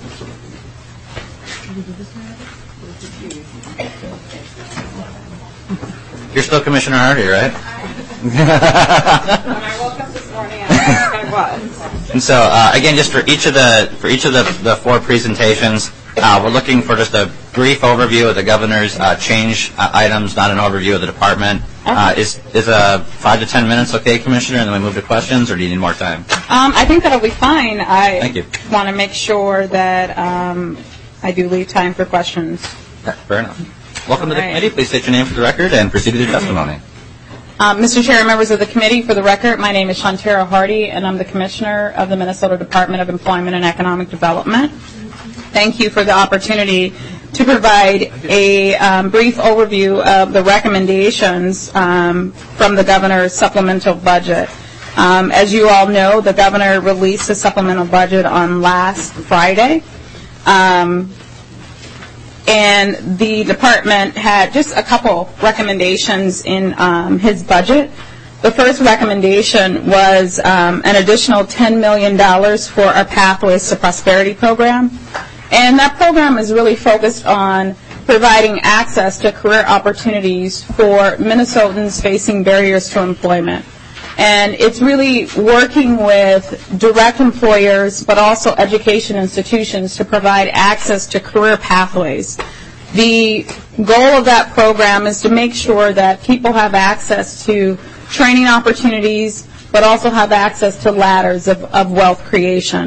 You're still Commissioner Hardy, right?
When I woke up this morning, I was.
And so, uh, again, just for each of the for each of the, the four presentations, uh, we're looking for just a brief overview of the governor's uh, change uh, items, not an overview of the department. Uh, is is uh, five to ten minutes okay, Commissioner, and then we move to questions, or do you need more time?
Um, I think that'll be fine. I
Thank you.
want to make sure that um, I do leave time for questions.
Okay, fair enough. Welcome to the
All right.
committee. Please state your name for the record and proceed with your testimony.
Um, Mister Chair and members of the committee, for the record, my name is Shantara Hardy, and I'm the Commissioner of the Minnesota Department of Employment and Economic Development. Thank you for the opportunity to provide a um, brief overview of the recommendations um, from the governor's supplemental budget. Um, as you all know, the governor released a supplemental budget on last Friday. Um, And the department had just a couple recommendations in um, his budget. The first recommendation was um, an additional ten million dollars for our Pathways to Prosperity program. And that program is really focused on providing access to career opportunities for Minnesotans facing barriers to employment. And it's really working with direct employers, but also education institutions to provide access to career pathways. The goal of that program is to make sure that people have access to training opportunities, but also have access to ladders of, of wealth creation.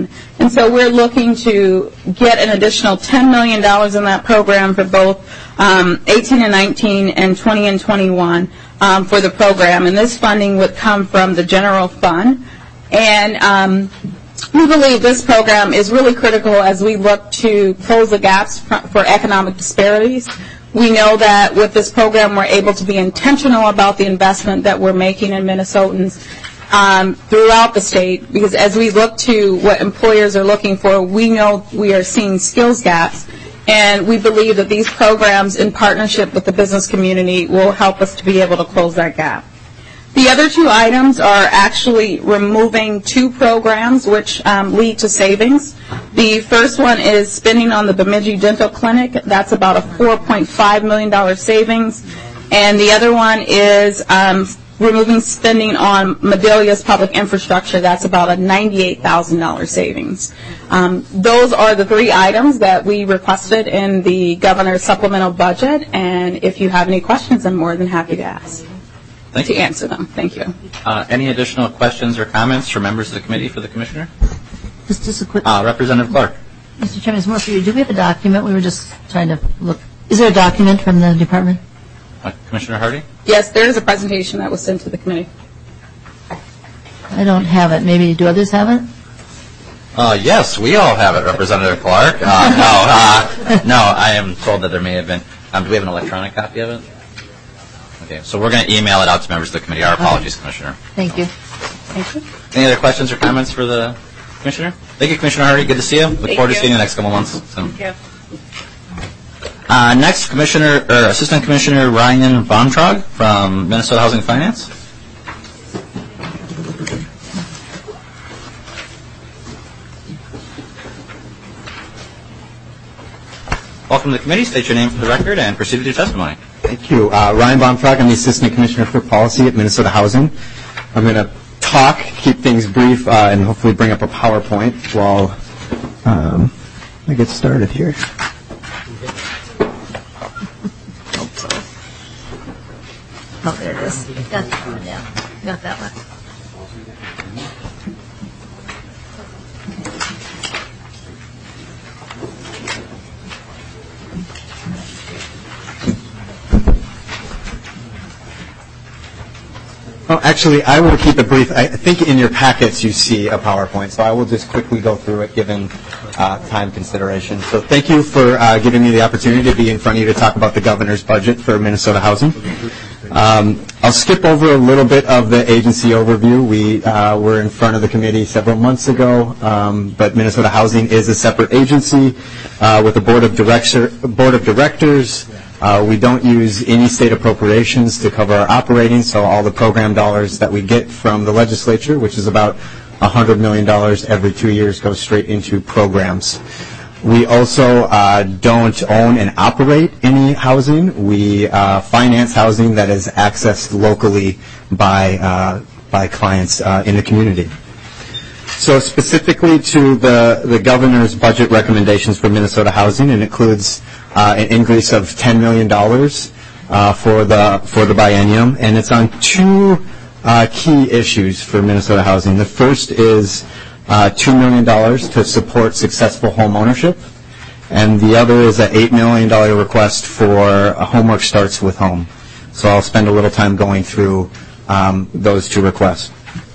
And so we're looking to get an additional ten million dollars in that program for both um, eighteen and nineteen and twenty and twenty-one um, for the program. And this funding would come from the general fund. And um, we believe this program is really critical as we look to close the gaps for economic disparities. We know that with this program we're able to be intentional about the investment that we're making in Minnesotans um, throughout the state, because as we look to what employers are looking for, we know we are seeing skills gaps, and we believe that these programs in partnership with the business community will help us to be able to close that gap. The other two items are actually removing two programs which um, lead to savings. The first one is spending on the Bemidji Dental Clinic. That's about a four point five million dollars savings. And the other one is um, removing spending on Medelia's public infrastructure. That's about a ninety-eight thousand dollars savings. Um, those are the three items that we requested in the governor's supplemental budget. And if you have any questions, I'm more than happy to ask.
Thank
to
you.
answer them. Thank you.
Uh, any additional questions or comments from members of the committee for the commissioner?
Just, just a quick.
Uh, Representative Clark.
Mister Chairman, it's more for you. Do we have a document? We were just trying to look. Is there a document from the department?
Uh, Commissioner Hardy?
Yes, there is a presentation that was sent to the committee.
I don't have it. Maybe do others have it?
Uh, yes, we all have it, Representative Clark. Uh, no, uh, no, I am told that there may have been. Um, do we have an electronic copy of it? Okay, so we're going to email it out to members of the committee. Our apologies, okay. Commissioner.
Thank you.
Thank you.
Any other questions or comments for the commissioner? Thank you, Commissioner Hardy. Good to see you. Look
Thank
forward
you.
to seeing you the next couple months. So.
Thank you.
Uh, next, Commissioner or Assistant Commissioner Ryan Vontrog from Minnesota Housing Finance. Welcome to the committee. State your name for the record and proceed with your testimony.
Thank you. Uh, Ryan Baumtrag, I'm the Assistant Commissioner for Policy at Minnesota Housing. I'm going to talk, keep things brief, uh, and hopefully bring up a PowerPoint while um, I get started here.
Hope so. Oh, there it is. Got that one, yeah. Got that one.
Oh, actually, I will keep it brief. I think in your packets you see a PowerPoint, so I will just quickly go through it given uh, time consideration. So thank you for uh, giving me the opportunity to be in front of you to talk about the governor's budget for Minnesota Housing. Um, I'll skip over a little bit of the agency overview. We uh, were in front of the committee several months ago, um, but Minnesota Housing is a separate agency uh, with a board of, director, board of directors. Uh, we don't use any state appropriations to cover our operating, so all the program dollars that we get from the legislature, which is about one hundred million dollars every two years, goes straight into programs. We also uh, don't own and operate any housing. We uh, finance housing that is accessed locally by, uh, by clients uh, in the community. So specifically to the, the governor's budget recommendations for Minnesota Housing, it includes uh, an increase of ten million dollars uh, for the for the biennium, and it's on two uh, key issues for Minnesota Housing. The first is uh, two million dollars to support successful home ownership, and the other is an eight million dollars request for Homework Starts with Home. So I'll spend a little time going through um, those two requests.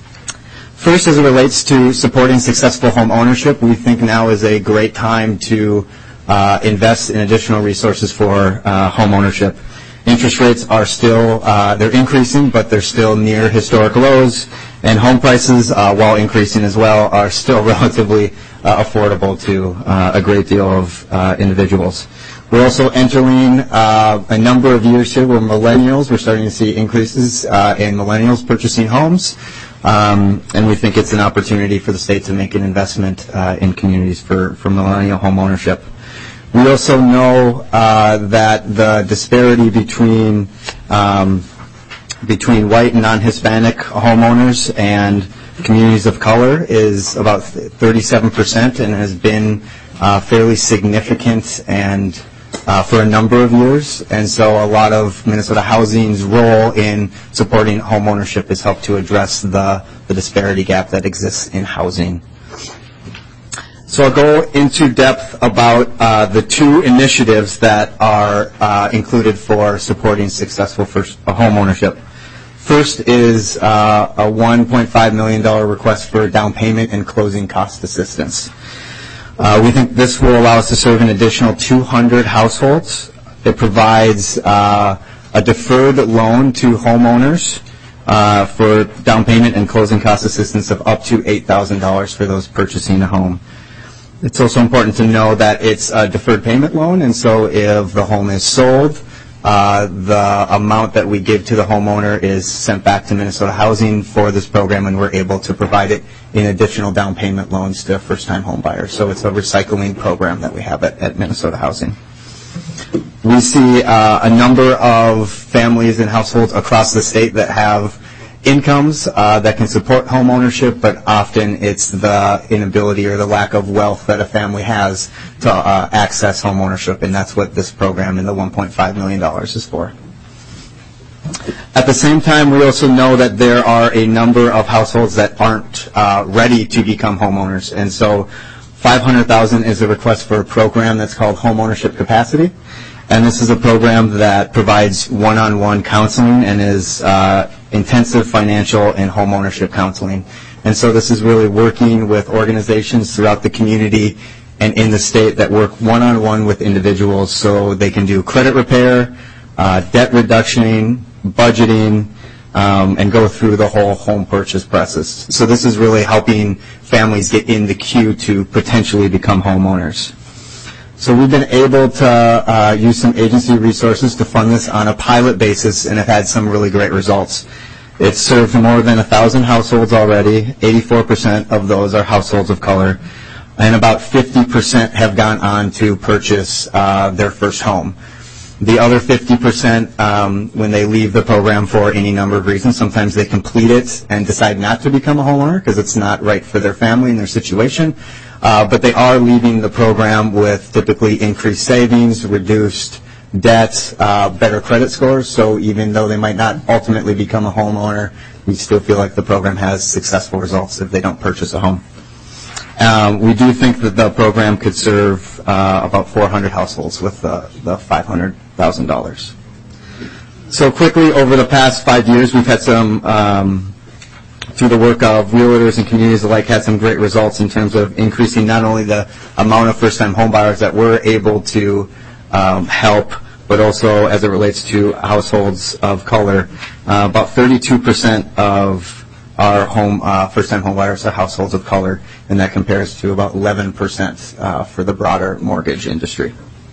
First, as it relates to supporting successful home ownership, we think now is a great time to uh, invest in additional resources for uh, home ownership. Interest rates are still, uh, they're increasing, but they're still near historic lows, and home prices, uh, while increasing as well, are still relatively uh, affordable to uh, a great deal of uh, individuals. We're also entering uh, a number of years here where millennials, we're starting to see increases uh, in millennials purchasing homes. Um, and we think it's an opportunity for the state to make an investment uh, in communities for, for millennial home ownership. We also know uh, that the disparity between um, between white and non-Hispanic homeowners and communities of color is about thirty-seven percent and has been uh, fairly significant and Uh, for a number of years, and so a lot of Minnesota Housing's role in supporting home ownership has helped to address the, the disparity gap that exists in housing. So I'll go into depth about uh, the two initiatives that are uh, included for supporting successful first uh, home ownership. First is uh, a one point five million dollars request for down payment and closing cost assistance. Uh, we think this will allow us to serve an additional two hundred households. It provides uh, a deferred loan to homeowners uh, for down payment and closing cost assistance of up to eight thousand dollars for those purchasing a home. It's also important to know that it's a deferred payment loan, and so if the home is sold, uh, the amount that we give to the homeowner is sent back to Minnesota Housing for this program, and we're able to provide it in additional down payment loans to first-time home buyers. So it's a recycling program that we have at, at Minnesota Housing. We see uh, a number of families and households across the state that have incomes uh, that can support home ownership, but often it's the inability or the lack of wealth that a family has to uh, access home ownership, and that's what this program and the one point five million dollars is for. At the same time, we also know that there are a number of households that aren't uh, ready to become homeowners, and so five hundred thousand dollars is a request for a program that's called Home Ownership Capacity. And this is a program that provides one-on-one counseling and is uh, intensive financial and home ownership counseling. And so this is really working with organizations throughout the community and in the state that work one-on-one with individuals so they can do credit repair, uh, debt reduction, budgeting, um, and go through the whole home purchase process. So this is really helping families get in the queue to potentially become homeowners. So we've been able to uh, use some agency resources to fund this on a pilot basis and have had some really great results. It's served more than one thousand households already. eighty-four percent of those are households of color, and about fifty percent have gone on to purchase uh, their first home. The other fifty percent, um, when they leave the program for any number of reasons, sometimes they complete it and decide not to become a homeowner because it's not right for their family and their situation. Uh, but they are leaving the program with typically increased savings, reduced debt, uh, better credit scores. So even though they might not ultimately become a homeowner, we still feel like the program has successful results if they don't purchase a home. Um, we do think that the program could serve uh, about four hundred households with the, the five hundred thousand dollars. So quickly, over the past five years, we've had some um, through the work of realtors and communities alike, had some great results in terms of increasing not only the amount of first-time home buyers that we're able to um, help, but also as it relates to households of color. Uh, about thirty-two percent of our home uh, first-time home buyers are households of color, and that compares to about eleven percent uh, for the broader mortgage industry.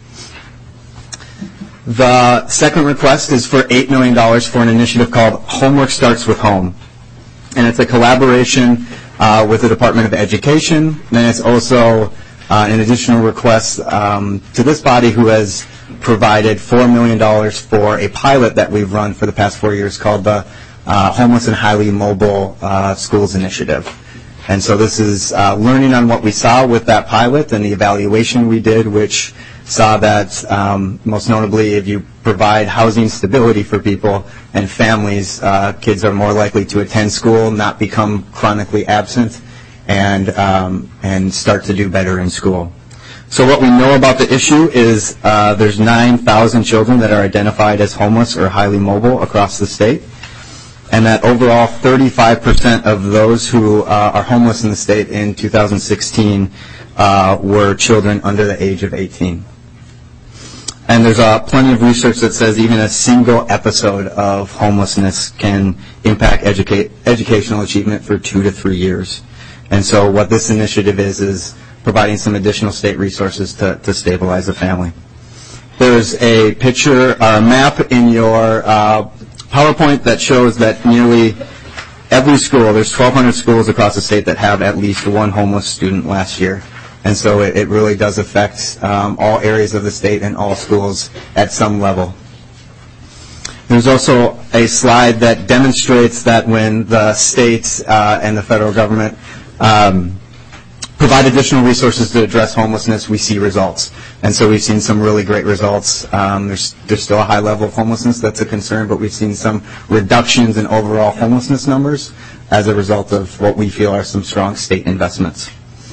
The second request is for eight million dollars for an initiative called Homework Starts with Home. And it's a collaboration uh, with the Department of Education. Then it's also uh, an additional request um, to this body who has provided four million dollars for a pilot that we've run for the past four years called the uh, Homeless and Highly Mobile uh, Schools Initiative. And so this is uh, learning on what we saw with that pilot and the evaluation we did, which saw that um, most notably if you provide housing stability for people and families, uh, kids are more likely to attend school, not become chronically absent, and um, and start to do better in school. So what we know about the issue is uh, there's nine thousand children that are identified as homeless or highly mobile across the state, and that overall thirty-five percent of those who uh, are homeless in the state in two thousand sixteen uh, were children under the age of eighteen. And there's uh, plenty of research that says even a single episode of homelessness can impact educate, educational achievement for two to three years. And so what this initiative is, is providing some additional state resources to, to stabilize a family. There's a picture, or a map in your uh, PowerPoint that shows that nearly every school, there's twelve hundred schools across the state that have at least one homeless student last year. And so it, it really does affect um, all areas of the state and all schools at some level. There's also a slide that demonstrates that when the state uh, and the federal government um, provide additional resources to address homelessness, we see results. And so we've seen some really great results. Um, there's, there's still a high level of homelessness that's a concern, but we've seen some reductions in overall homelessness numbers as a result of what we feel are some strong state investments.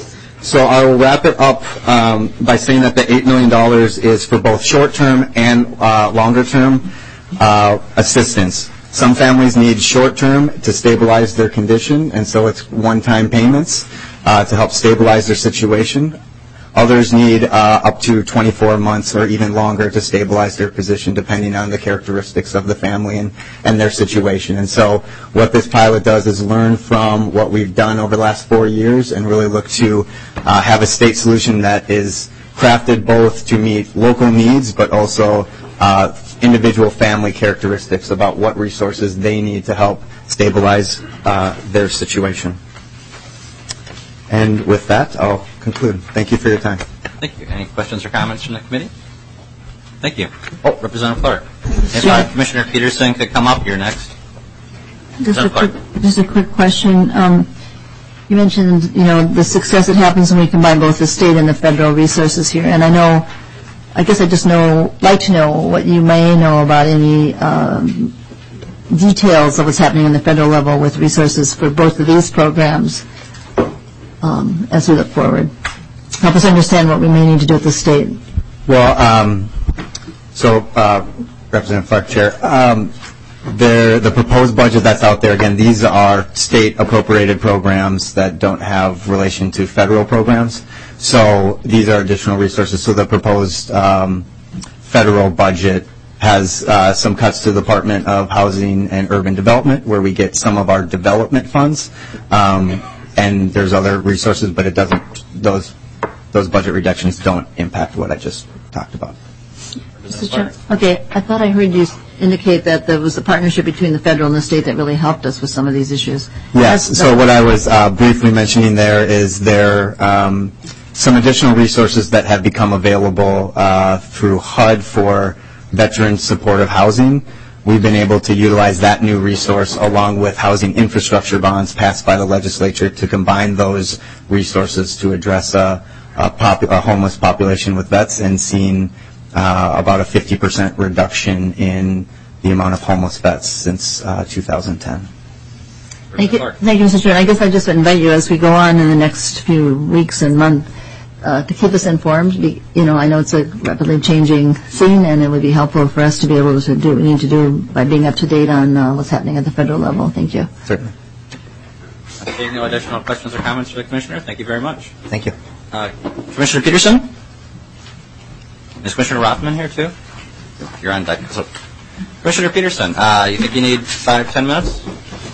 So I will wrap it up um, by saying that the eight million dollars is for both short-term and uh, longer-term uh, assistance. Some families need short-term to stabilize their condition, and so it's one-time payments uh, to help stabilize their situation. Others need uh, up to twenty-four months or even longer to stabilize their position, depending on the characteristics of the family and, and their situation. And so what this pilot does is learn from what we've done over the last four years and really look to uh, have a state solution that is crafted both to meet local needs but also uh, individual family characteristics about what resources they need to help stabilize uh, their situation. And with that, I'll conclude. Thank you for your time.
Thank you. Any questions or comments from the committee? Thank you. Oh, Representative Clark. If uh, Commissioner Peterson could come up, you're next.
Just a, quick, just a quick question. Um, you mentioned, you know, the success that happens when we combine both the state and the federal resources here. And I know, I guess I just know, like to know what you may know about any um, details of what's happening on the federal level with resources for both of these programs. Um, as we look forward. Help us understand what we may need to do at the state.
Well, um, so, uh, Representative Clark, Chair, um, the, the proposed budget that's out there, again, these are state appropriated programs that don't have relation to federal programs. So these are additional resources. So the proposed um, federal budget has uh, some cuts to the Department of Housing and Urban Development, where we get some of our development funds. Um, And there's other resources, but it doesn't. Those those budget reductions don't impact what I just talked about.
Mister Chair, okay, I thought I heard you indicate that there was a partnership between the federal and the state that really helped us with some of these issues.
Yes. That's, so what I was uh, briefly mentioning there is there um, some additional resources that have become available uh, through H U D for veteran supportive housing. We've been able to utilize that new resource along with housing infrastructure bonds passed by the legislature to combine those resources to address a, a, pop, a homeless population with vets, and seen uh, about a fifty percent reduction in the amount of homeless vets since uh, two thousand ten.
Thank you, thank you, Mister Chair. I guess I just invite you as we go on in the next few weeks and months uh, to keep us informed. Be, you know, I know it's a rapidly changing scene, and it would be helpful for us to be able to do what we need to do by being up to date on uh, what's happening at the federal level. Thank you.
Certainly.
Okay, no additional questions or comments for the Commissioner. Thank you very much.
Thank you.
Uh, Commissioner Peterson? Is Commissioner Rothman here too? You're on deck. So, Commissioner Peterson, uh, you think you need five, ten minutes?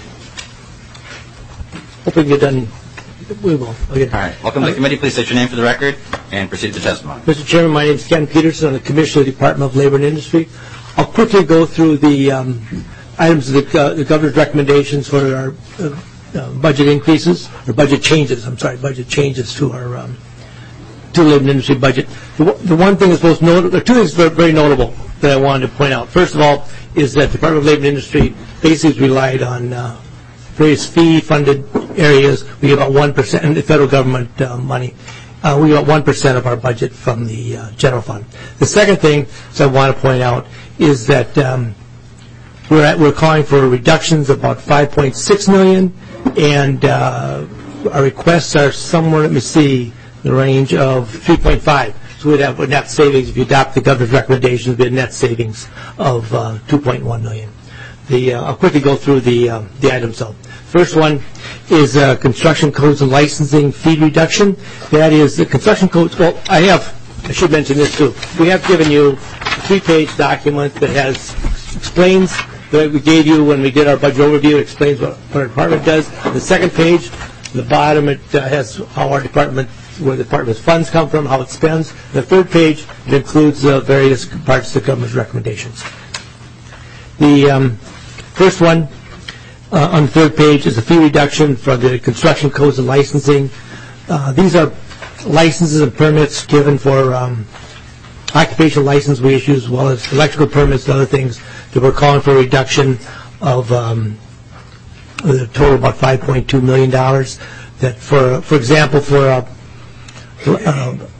Hope we can get done. We will. Okay.
All right. Welcome to the committee. Please state your name for the record and proceed to testimony.
Mister Chairman, my name is Ken Peterson. I'm the Commissioner of the Department of Labor and Industry. I'll quickly go through the um, items of the, uh, the governor's recommendations for our uh, uh, budget increases, or budget changes, I'm sorry, budget changes to our um, to the labor and industry budget. The, the one thing that's most notable, there are two things that are very notable that I wanted to point out. First of all is that the Department of Labor and Industry basically relied on uh, various fee-funded areas. We get about one percent, and the federal government uh, money. Uh, we get one percent of our budget from the uh, general fund. The second thing that I want to point out is that um, we're, at, we're calling for reductions of about five point six million dollars, and uh, our requests are somewhere, let me see, the range of three point five. So we'd have a net savings, if you adopt the governor's recommendations, we'd have net savings of uh, two point one million dollars. The, uh, I'll quickly go through the, uh, the items, though. First one is uh, construction codes and licensing fee reduction. That is the construction codes. Well, I have, I should mention this too. We have given you a three-page document that has, explains, that we gave you when we did our budget overview. It explains what, what our department does. The second page, the bottom, it uh, has how our department, where the department's funds come from, how it spends. The third page, it includes uh, various parts of the governor's recommendations. The um, first one, Uh, on the third page, is a fee reduction for the construction codes and licensing. Uh, these are licenses and permits given for um, occupational license we issue, as well as electrical permits and other things that we're calling for a reduction of um, a total of about five point two million dollars. That, for for example, for uh, uh,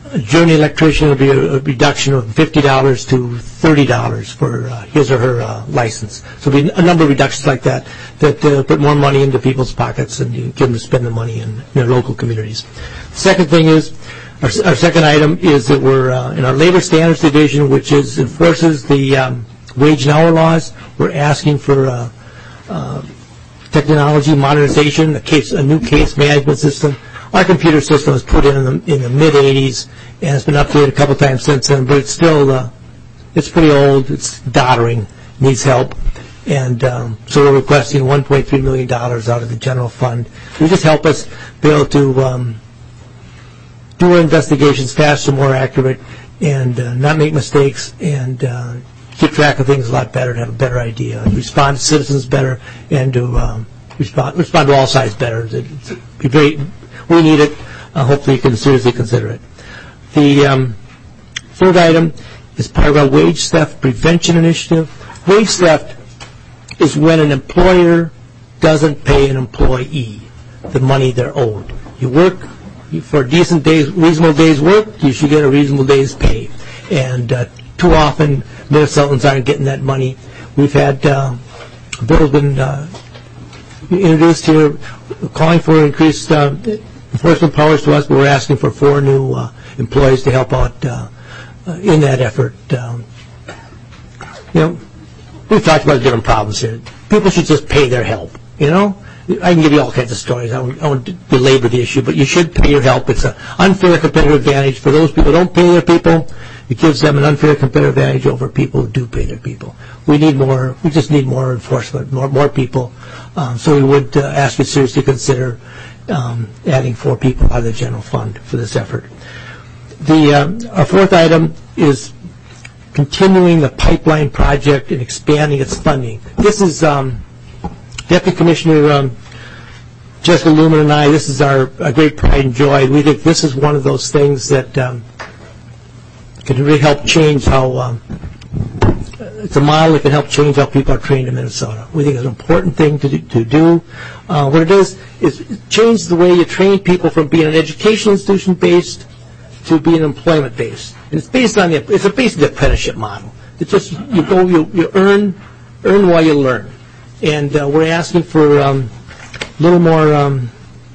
a journey electrician will be a, a reduction of fifty dollars to thirty dollars for uh, his or her uh, license. So there'll be a number of reductions like that that uh, put more money into people's pockets and you get them to spend the money in, in their local communities. The second thing is, our, our second item is that we're uh, in our labor standards division, which is enforces the um, wage and hour laws. We're asking for uh, uh, technology modernization, a case, a new case management system. Our computer system was put in in the, in the mid eighties, and it's been updated a couple times since then, but it's still, uh, it's pretty old, it's doddering, needs help, and um, so we're requesting one point three million dollars out of the general fund. It would just help us be able to um, do our investigations faster, more accurate, and uh, not make mistakes, and uh, keep track of things a lot better, and have a better idea, and respond to citizens better, and to um, respond, respond to all sides better. It's, it's very, we need it. Uh, hopefully you can seriously consider it. The um, third item is part of our wage theft prevention initiative. Wage theft is when an employer doesn't pay an employee the money they're owed. You work for a decent day's, reasonable day's work, you should get a reasonable day's pay. And uh, too often, Minnesotans aren't getting that money. We've had uh, a bill has been uh, introduced here calling for increased uh, enforcement powers to us, but we're asking for four new uh, employees to help out uh, uh, in that effort. Um, you know, we've talked about different problems here. People should just pay their help, you know? I can give you all kinds of stories. I won't, I won't belabor the issue, but you should pay your help. It's an unfair competitive advantage. For those people who don't pay their people, it gives them an unfair competitive advantage over people who do pay their people. We need more, we just need more enforcement, more, more people. Um, so we would uh, ask you to seriously consider um, adding four people out of the general fund for this effort. The, um, our fourth item is continuing the pipeline project and expanding its funding. This is um, Deputy Commissioner um, Jessica Lumen and I, this is our, our great pride and joy. We think this is one of those things that um, can really help change how, um, it's a model that can help change how people are trained in Minnesota. We think it's an important thing to do. To do. Uh, what it is, is change the way you train people from being an education institution based to being employment based. And it's based on the, it's a based on the apprenticeship model. It's just, you go, you, you earn, earn while you learn. And uh, we're asking for um, a little more, um,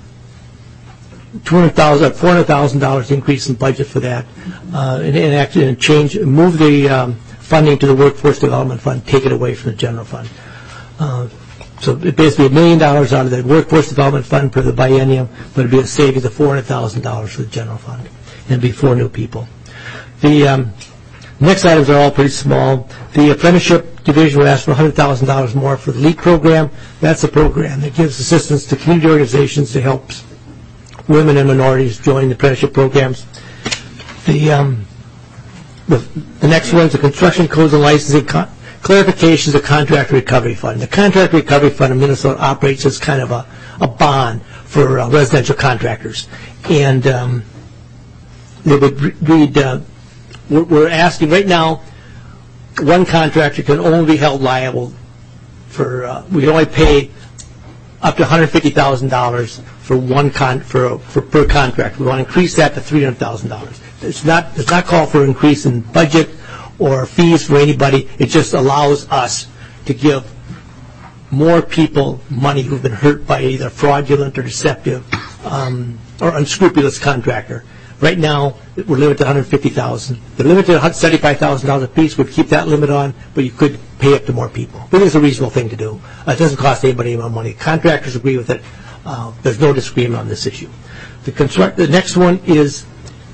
two hundred thousand dollars, four hundred thousand dollars increase in budget for that, uh, and, and actually and change, move the um, funding to the Workforce Development Fund, take it away from the general fund. Uh, so it basically a million dollars out of the Workforce Development Fund per the biennium, but it'd be a savings of four hundred thousand dollars for the general fund, and it'd be four new people. The um, next items are all pretty small. The apprenticeship division will ask for one hundred thousand dollars more for the LEAP program. That's a program that gives assistance to community organizations to help women and minorities join the apprenticeship programs. The, um, the, the next one is the construction codes and licensing con- clarifications of contract recovery fund. The contract recovery fund in Minnesota operates as kind of a, a bond for uh, residential contractors. And um, they would re- read, uh, we're, we're asking right now, one contractor can only be held liable for, uh, we can only pay up to one hundred fifty thousand dollars for one con for, for per contract. We want to increase that to three hundred thousand dollars. It's not it's not called for an increase in budget or fees for anybody. It just allows us to give more people money who've been hurt by either fraudulent or deceptive um, or unscrupulous contractor. Right now, we're limited to one hundred fifty thousand dollars. The limit to seventy-five thousand dollars a piece would keep that limit on, but you could pay up to more people. I think it's a reasonable thing to do. Uh, it doesn't cost anybody any more money. Contractors agree with it. Uh, there's no disagreement on this issue. The, construct, the next one is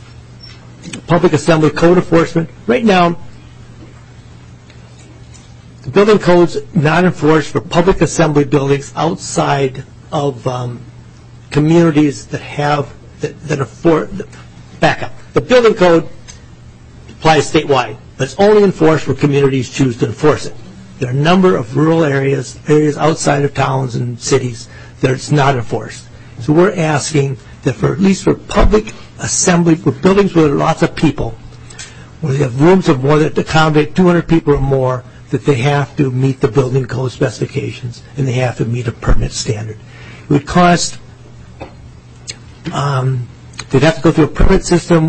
public assembly code enforcement. Right now, the building code's not enforced for public assembly buildings outside of um, communities that have that, that afford. Back up. The building code applies statewide, but it's only enforced where communities choose to enforce it. There are a number of rural areas, areas outside of towns and cities that it's not enforced. So we're asking that for at least for public assembly, for buildings where there are lots of people, where they have rooms of more that accommodate two hundred people or more, that they have to meet the building code specifications and they have to meet a permit standard. It would cost. Um, They'd have to go through a permit system,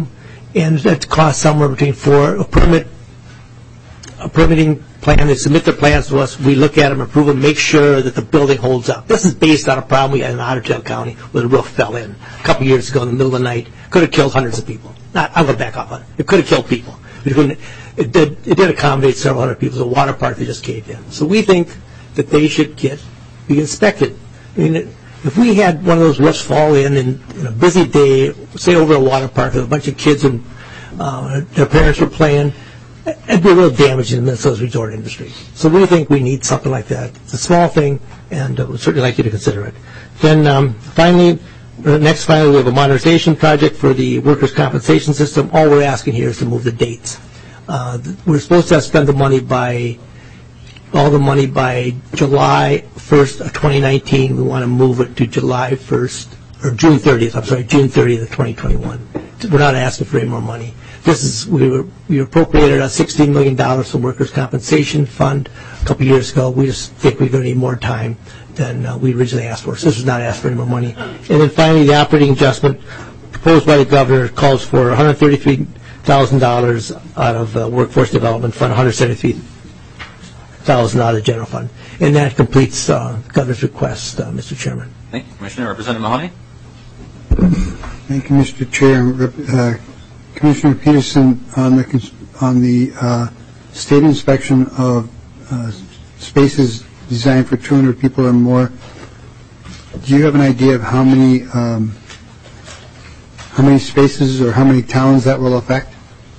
and that costs somewhere between four, a permit, a permitting plan, they submit their plans to us, we look at them, approve them, make sure that the building holds up. This is based on a problem we had in Otter Tail County where the roof fell in a couple years ago in the middle of the night. Could have killed hundreds of people. Not, I'm going to back off on it. It could have killed people. It, couldn't, it, did, it did accommodate several hundred people. The water park that just caved in. So we think that they should get be inspected. I mean, if we had one of those roofs fall in in, in a busy day, say over a water park with a bunch of kids and uh, their parents were playing, it'd be a real damage in the Minnesota's resort industry. So we think we need something like that. It's a small thing, and uh, we'd certainly like you to consider it. Then um, finally, uh, next finally, we have a modernization project for the workers' compensation system. All we're asking here is to move the dates. Uh, we're supposed to spend the money by all the money by July first of twenty nineteen. We want to move it to July first, or June thirtieth, I'm sorry, June thirtieth of twenty twenty-one. We're not asking for any more money. This is, we were, we appropriated a sixteen million dollars from Workers' Compensation Fund a couple years ago. We just think we're going to need more time than uh, we originally asked for. So this was not asked for any more money. And then finally, the operating adjustment proposed by the governor calls for one hundred thirty-three thousand dollars out of the Workforce Development Fund, one hundred seventy-three thousand dollars out of the general fund. And that completes uh, the governor's request, uh, Mister Chairman.
Thank you. Commissioner. Representative Mahoney.
Thank you, Mister Chair. Uh, Commissioner Peterson, on the on the uh, state inspection of uh, spaces designed for two hundred people or more, do you have an idea of how many um, how many spaces or how many towns that will affect?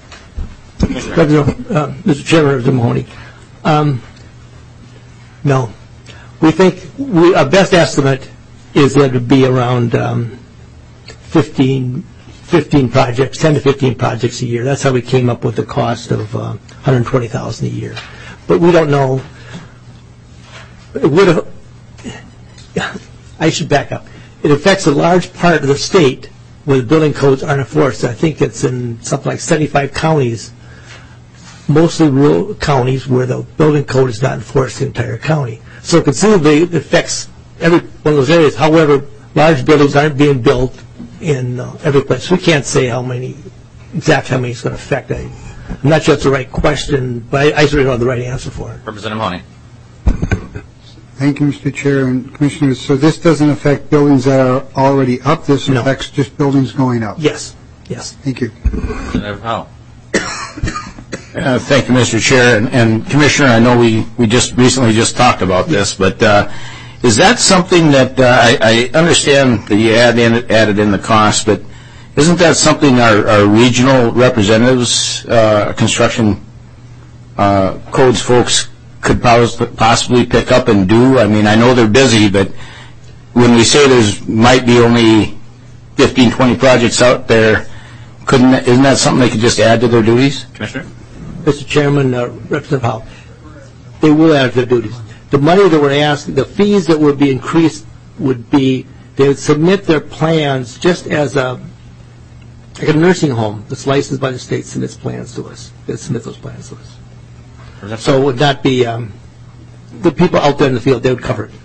Uh, Mister Chairman, Mister Mahoney, um, no. We think we, our best estimate is that it would be around um, fifteen. fifteen projects, ten to fifteen projects a year. That's how we came up with the cost of uh, one hundred twenty thousand dollars a year. But we don't know. It would have, I should back up. It affects a large part of the state where the building codes aren't enforced. I think it's in something like seventy-five counties, mostly rural counties where the building code is not enforced in the entire county. So considerably it affects every one of those areas. However, large buildings aren't being built in uh, every place. We can't say how many, exactly how many it's going to affect. I, I'm not sure that's the right question, but I, I certainly don't have the right answer for it.
Representative Mahoney.
Thank you, Mister Chair and Commissioners. So this doesn't affect buildings that are already up. This
No.
affects just buildings going up.
Yes. Yes.
Thank you.
Representative Powell.
Uh, thank you, Mister Chair. And, and Commissioner, I know we, we just recently just talked about this, but uh, is that something that uh, I, I understand that you add in, added in the cost, but isn't that something our, our regional representatives, uh, construction uh, codes folks could possibly pick up and do? I mean, I know they're busy, but when we say there's might be only fifteen, twenty projects out there, couldn't that, isn't that something they could just add to their duties?
Commissioner?
Mister Chairman, uh, Representative Powell, they will add to their duties. The money that we're asking, the fees that would be increased would be they would submit their plans just as a like a nursing home that's licensed by the state submits plans to us. They submit those plans to us. So it would not be um, the people out there in the field. They would cover it.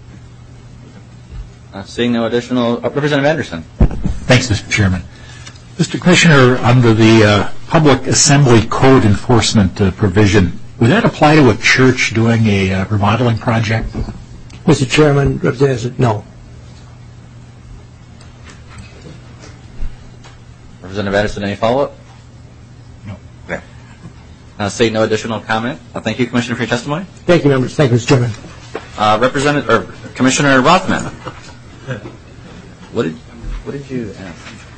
Uh, seeing no additional, uh, Representative Anderson.
Thanks, Mister Chairman. Mister Commissioner, under the uh, Public Assembly Code Enforcement uh, provision, would that apply to a church doing a uh, remodeling project?
Mister Chairman, Representative, no.
Representative Anderson, any follow-up?
No.
Okay. Uh, seeing no additional comment, uh, thank you, Commissioner, for your testimony.
Thank you, members. Thank you, Mister Chairman.
Uh, Representative, or Commissioner Rothman. What did what did you ask?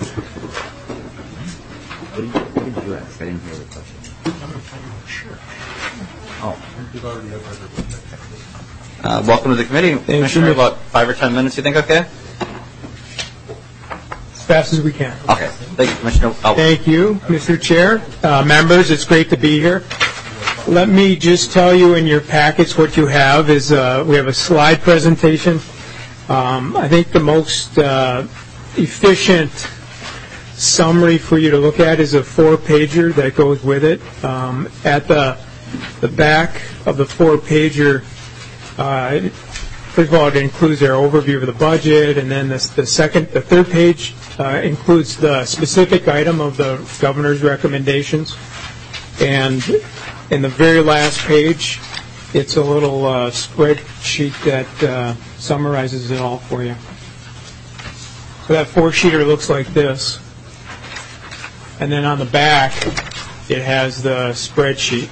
What did you, what did you ask? I didn't hear the question.
Sure.
Oh. Uh, welcome to the committee, Commissioner. About five or ten minutes. You think okay?
As fast as we can.
Okay. Thank you, Commissioner. Oh.
Thank you, Mister Chair. Uh, members, it's great to be here. Let me just tell you in your packets what you have is uh, we have a slide presentation. Um, I think the most uh, efficient summary for you to look at is a four-pager that goes with it. Um, at the the back of the four-pager, uh, first of all, it includes our overview of the budget, and then the, the second, the third page uh, includes the specific item of the governor's recommendations. And in the very last page, it's a little uh, spreadsheet that uh, summarizes it all for you. So that four-sheeter looks like this. And then on the back, it has the spreadsheet.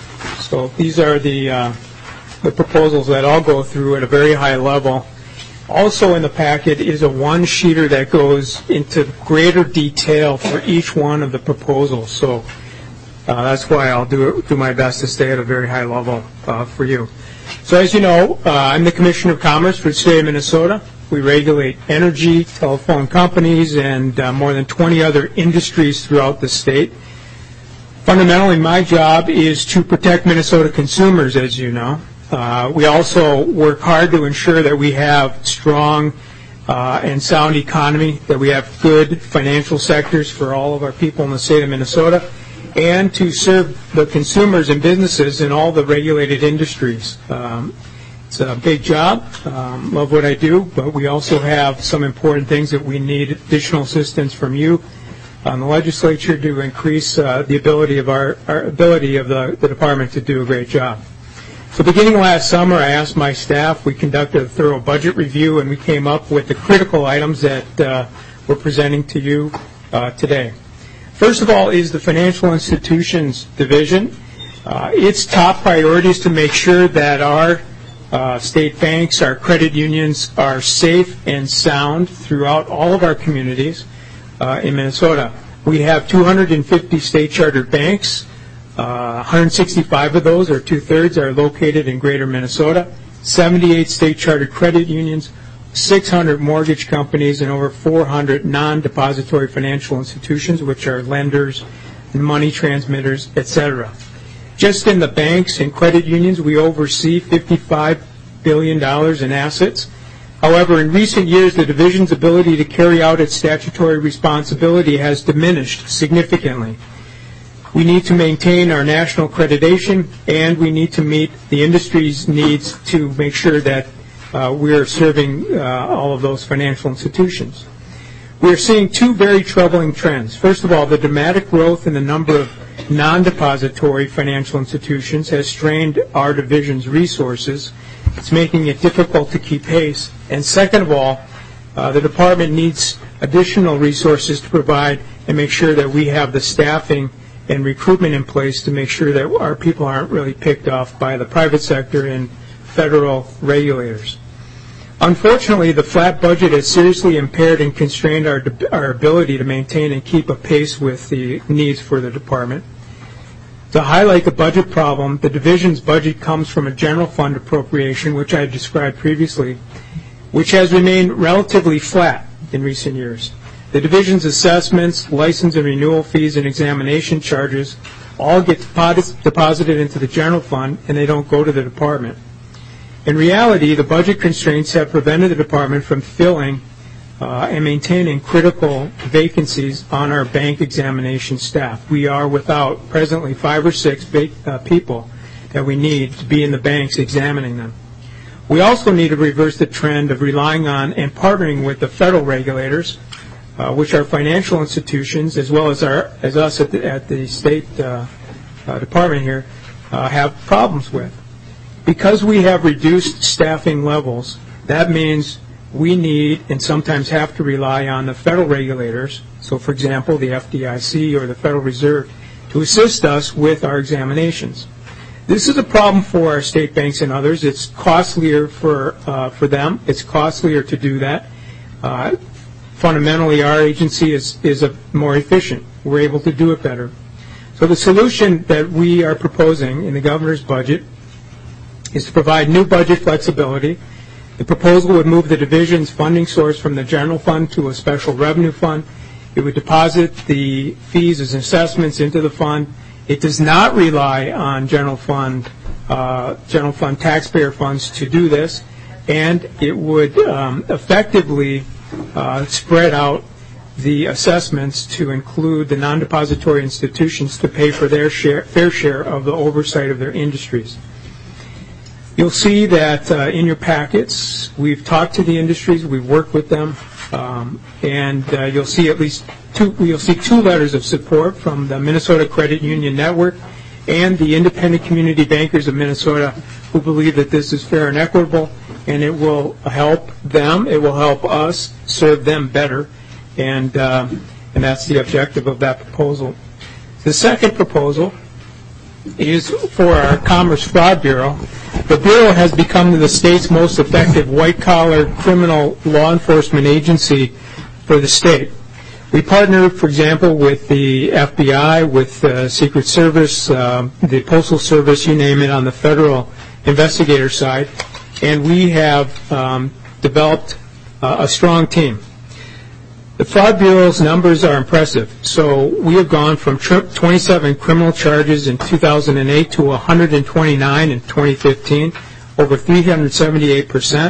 So these are the, uh, the proposals that I'll go through at a very high level. Also in the packet is a one-sheeter that goes into greater detail for each one of the proposals. So uh, that's why I'll do, do my best to stay at a very high level uh, for you. So as you know, uh, I'm the Commissioner of Commerce for the state of Minnesota. We regulate energy, telephone companies, and uh, more than twenty other industries throughout the state. Fundamentally, my job is to protect Minnesota consumers, as you know. Uh, we also work hard to ensure that we have strong uh, and sound economy, that we have good financial sectors for all of our people in the state of Minnesota, and to serve the consumers and businesses in all the regulated industries. Um, It's a big job. Um, love what I do, but we also have some important things that we need additional assistance from you on the legislature to increase uh, the ability of our, our ability of the, the department to do a great job. So beginning last summer, I asked my staff, we conducted a thorough budget review, and we came up with the critical items that uh, we're presenting to you uh, today. First of all is the Financial Institutions Division. Uh, its top priority is to make sure that our Uh, state banks, our credit unions are safe and sound throughout all of our communities uh, in Minnesota. We have two hundred fifty state chartered banks. Uh, one hundred sixty-five of those, or two-thirds, are located in greater Minnesota. seventy-eight state chartered credit unions, six hundred mortgage companies, and over four hundred non-depository financial institutions, which are lenders, money transmitters, et cetera. Just in the banks and credit unions, we oversee fifty-five billion dollars in assets. However, in recent years, the division's ability to carry out its statutory responsibility has diminished significantly. We need to maintain our national accreditation, and we need to meet the industry's needs to make sure that uh, we're serving uh, all of those financial institutions. We are seeing two very troubling trends. First of all, the dramatic growth in the number of non-depository financial institutions has strained our division's resources. It's making it difficult to keep pace. And second of all, uh, the department needs additional resources to provide and make sure that we have the staffing and recruitment in place to make sure that our people aren't really picked off by the private sector and federal regulators. Unfortunately, the flat budget has seriously impaired and constrained our, our ability to maintain and keep a pace with the needs for the department. To highlight the budget problem, the division's budget comes from a general fund appropriation, which I described previously, which has remained relatively flat in recent years. The division's assessments, license and renewal fees, and examination charges all get deposited into the general fund, and they don't go to the department. In reality, the budget constraints have prevented the department from filling uh, and maintaining critical vacancies on our bank examination staff. We are without presently five or six ba- uh, people that we need to be in the banks examining them. We also need to reverse the trend of relying on and partnering with the federal regulators, uh, which are financial institutions, as well as our as us at the, at the state uh, uh, department here, uh, have problems with. Because we have reduced staffing levels, that means we need and sometimes have to rely on the federal regulators, so for example, the F D I C or the Federal Reserve, to assist us with our examinations. This is a problem for our state banks and others. It's costlier for uh, for them. It's costlier to do that. Uh, fundamentally, our agency is, is a more efficient. We're able to do it better. So the solution that we are proposing in the governor's budget is to provide new budget flexibility. The proposal would move the division's funding source from the general fund to a special revenue fund. It would deposit the fees as assessments into the fund. It does not rely on general fund, uh, general fund taxpayer funds to do this, and it would um, effectively uh, spread out the assessments to include the non-depository institutions to pay for their share, fair share of the oversight of their industries. You'll see that uh, in your packets, we've talked to the industries, we've worked with them, um, and uh, you'll see at least two, you'll see two letters of support from the Minnesota Credit Union Network and the Independent Community Bankers of Minnesota, who believe that this is fair and equitable, and it will help them, it will help us serve them better, and, uh, and that's the objective of that proposal. The second proposal is for our Commerce Fraud Bureau. The Bureau has become the state's most effective white-collar criminal law enforcement agency for the state. We partner, for example, with the F B I, with the Secret Service, uh, the Postal Service, you name it, on the federal investigator side, and we have um, developed uh, a strong team. The Fraud Bureau's numbers are impressive. So we have gone from twenty-seven criminal charges in two thousand eight to one hundred twenty-nine in twenty fifteen, over three hundred seventy-eight percent.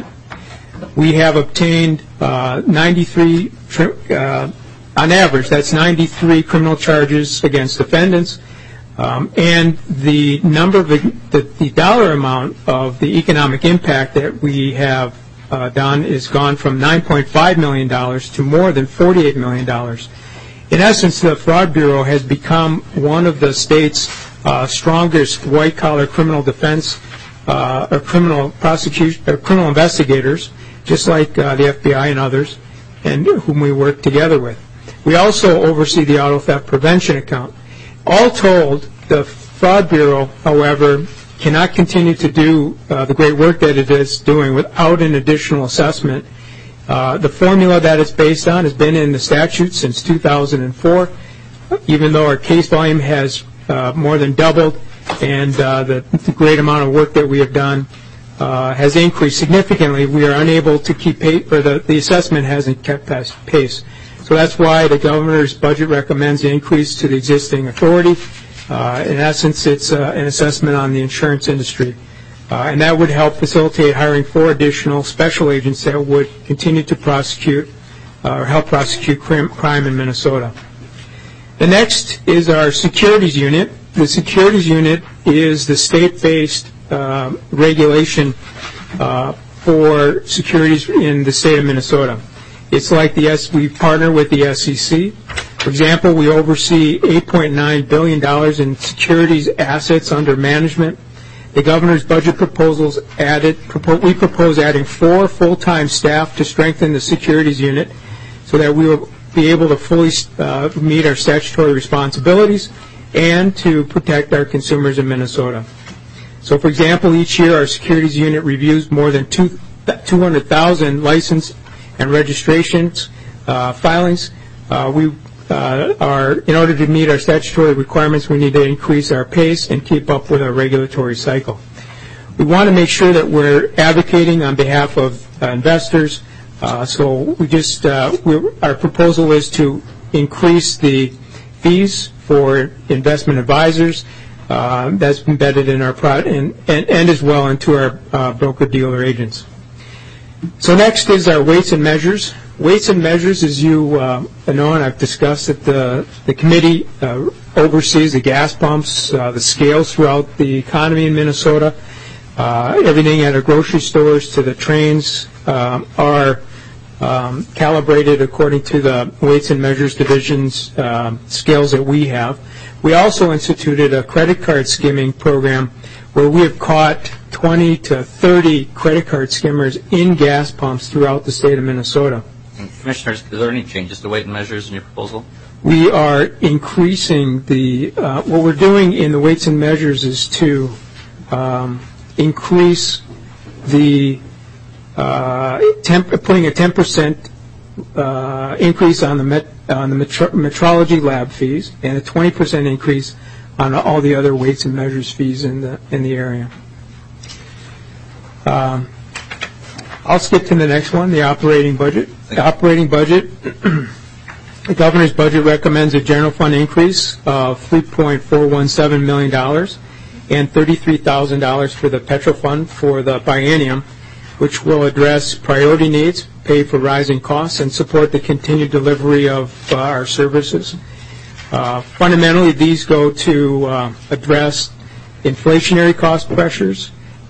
We have obtained uh, ninety-three, uh, on average, that's ninety-three criminal charges against defendants, um, and the number of the, the, the dollar amount of the economic impact that we have Uh, done is gone from nine point five million dollars to more than forty-eight million dollars. In essence, the Fraud Bureau has become one of the state's uh, strongest white-collar criminal defense uh, or criminal prosecution or criminal investigators, just like uh, the F B I and others, and whom we work together with. We also oversee the auto theft prevention account. All told, the Fraud Bureau, however, cannot continue to do uh, the great work that it is doing without an additional assessment. Uh, the formula that it's based on has been in the statute since two thousand four, even though our case volume has uh, more than doubled, and uh, the, the great amount of work that we have done uh, has increased significantly. We are unable to keep pace, or the, the assessment hasn't kept pace. So that's why the governor's budget recommends an increase to the existing authority. Uh, in essence, it's uh, an assessment on the insurance industry. Uh, and that would help facilitate hiring four additional special agents that would continue to prosecute uh, or help prosecute crime, crime in Minnesota. The next is our securities unit. The securities unit is the state-based uh, regulation uh, for securities in the state of Minnesota. It's like the S. We partner with the S E C. For example, we oversee eight point nine billion dollars in securities assets under management. The governor's budget proposals added, we propose adding four full-time staff to strengthen the securities unit so that we will be able to fully uh, meet our statutory responsibilities and to protect our consumers in Minnesota. So, for example, each year our securities unit reviews more than two hundred thousand license and registrations uh, filings. Uh, we uh, are, in order to meet our statutory requirements, we need to increase our pace and keep up with our regulatory cycle. We want to make sure that we're advocating on behalf of uh, investors. Uh, so we just, uh, we're, our proposal is to increase the fees for investment advisors. Uh, that's embedded in our product and, and, and as well into our uh, broker-dealer agents. So next is our weights and measures. Weights and measures, as you uh, know, and I've discussed that the, the committee uh, oversees the gas pumps, uh, the scales throughout the economy in Minnesota. Uh, everything at our grocery stores to the trains uh, are um, calibrated according to the weights and measures division's uh, scales that we have. We also instituted a credit card skimming program where we have caught twenty to thirty credit card skimmers in gas pumps throughout the state of Minnesota.
Commissioners, is there any changes to weight and measures in your proposal?
We are increasing the, uh, what we're doing in the weights and measures is to um, increase the, uh, temp, putting a ten percent uh, increase on the, met, on the metro, metrology lab fees and a twenty percent increase on all the other weights and measures fees in the, in the area. Um, I'll skip to the next one, the operating budget. The operating budget, the governor's budget recommends a general fund increase of three point four one seven million dollars and thirty-three thousand dollars for the Petro Fund for the biennium, which will address priority needs, pay for rising costs, and support the continued delivery of uh, our services. Uh, fundamentally, these go to uh, address inflationary cost pressures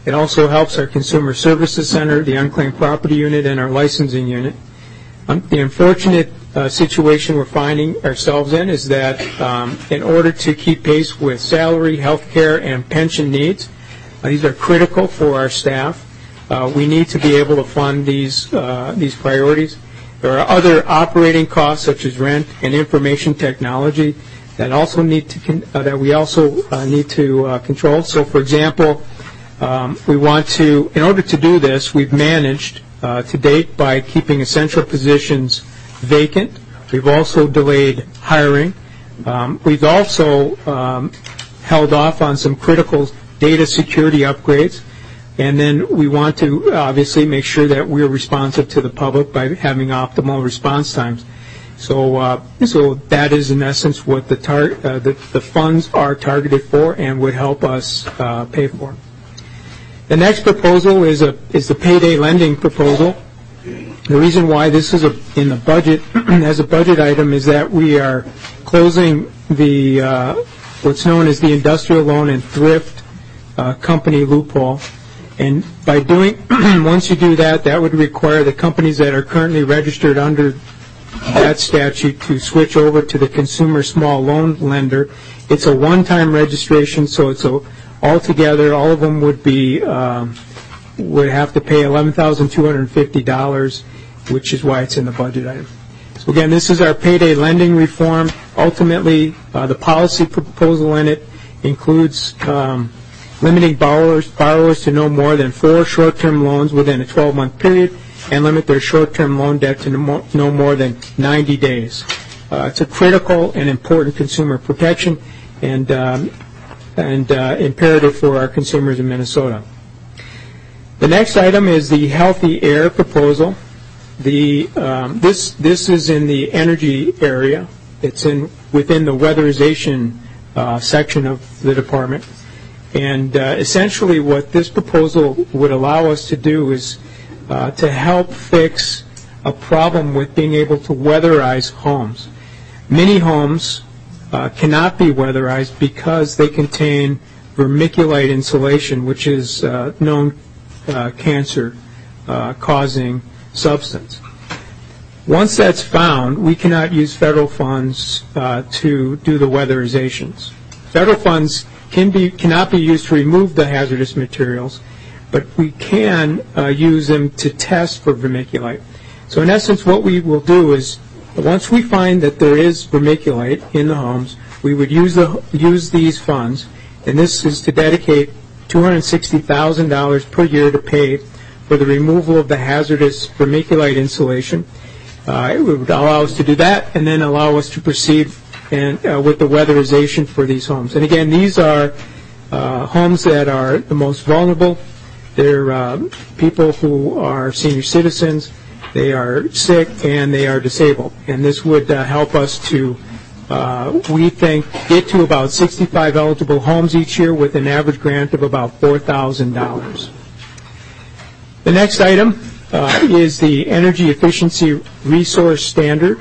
It also helps our Consumer Services Center, the Unclaimed Property Unit, and our Licensing Unit. Um, the unfortunate uh, situation we're finding ourselves in is that um, in order to keep pace with salary, health care, and pension needs, uh, these are critical for our staff. Uh, we need to be able to fund these uh, these priorities. There are other operating costs such as rent and information technology that also need to con- uh, that we also uh, need to uh, control. So, for example, um, we want to, in order to do this, we've managed uh, to date by keeping essential positions vacant. We've also delayed hiring. Um, we've also um, held off on some critical data security upgrades. And then we want to obviously make sure that we're responsive to the public by having optimal response times. So, uh, so that is in essence what the, tar- uh, the the funds are targeted for and would help us uh, pay for. The next proposal is a is the payday lending proposal. The reason why this is a, in the budget as a budget item is that we are closing the uh, what's known as the industrial loan and thrift uh, company loophole. And by doing, once you do that, that would require the companies that are currently registered under that statute to switch over to the consumer small loan lender. It's a one-time registration, so it's a, altogether, all of them would be, um, would have to pay eleven thousand two hundred fifty dollars, which is why it's in the budget item. So again, this is our payday lending reform. Ultimately, uh, the policy proposal in it includes, um, limiting borrowers borrowers to no more than four short-term loans within a twelve-month period and limit their short-term loan debt to no more than ninety days. Uh, it's a critical and important consumer protection and, um, and uh, imperative for our consumers in Minnesota. The next item is the Healthy Air proposal. The, um, this, this is in the energy area. It's in, within the weatherization uh, section of the department. And uh, essentially what this proposal would allow us to do is uh, to help fix a problem with being able to weatherize homes. Many homes uh, cannot be weatherized because they contain vermiculite insulation, which is uh, known uh, cancer-causing uh, substance. Once that's found, we cannot use federal funds uh, to do the weatherizations. Federal funds can be cannot be used to remove the hazardous materials, but we can uh, use them to test for vermiculite. So in essence, what we will do is, once we find that there is vermiculite in the homes, we would use the use these funds, and this is to dedicate two hundred sixty thousand dollars per year to pay for the removal of the hazardous vermiculite insulation. Uh, it would allow us to do that, and then allow us to proceed and uh, with the weatherization for these homes. And again, these are uh, homes that are the most vulnerable. They're uh, people who are senior citizens, they are sick, and they are disabled. And this would uh, help us to, uh, we think, get to about sixty-five eligible homes each year with an average grant of about four thousand dollars. The next item uh, is the Energy Efficiency Resource Standard.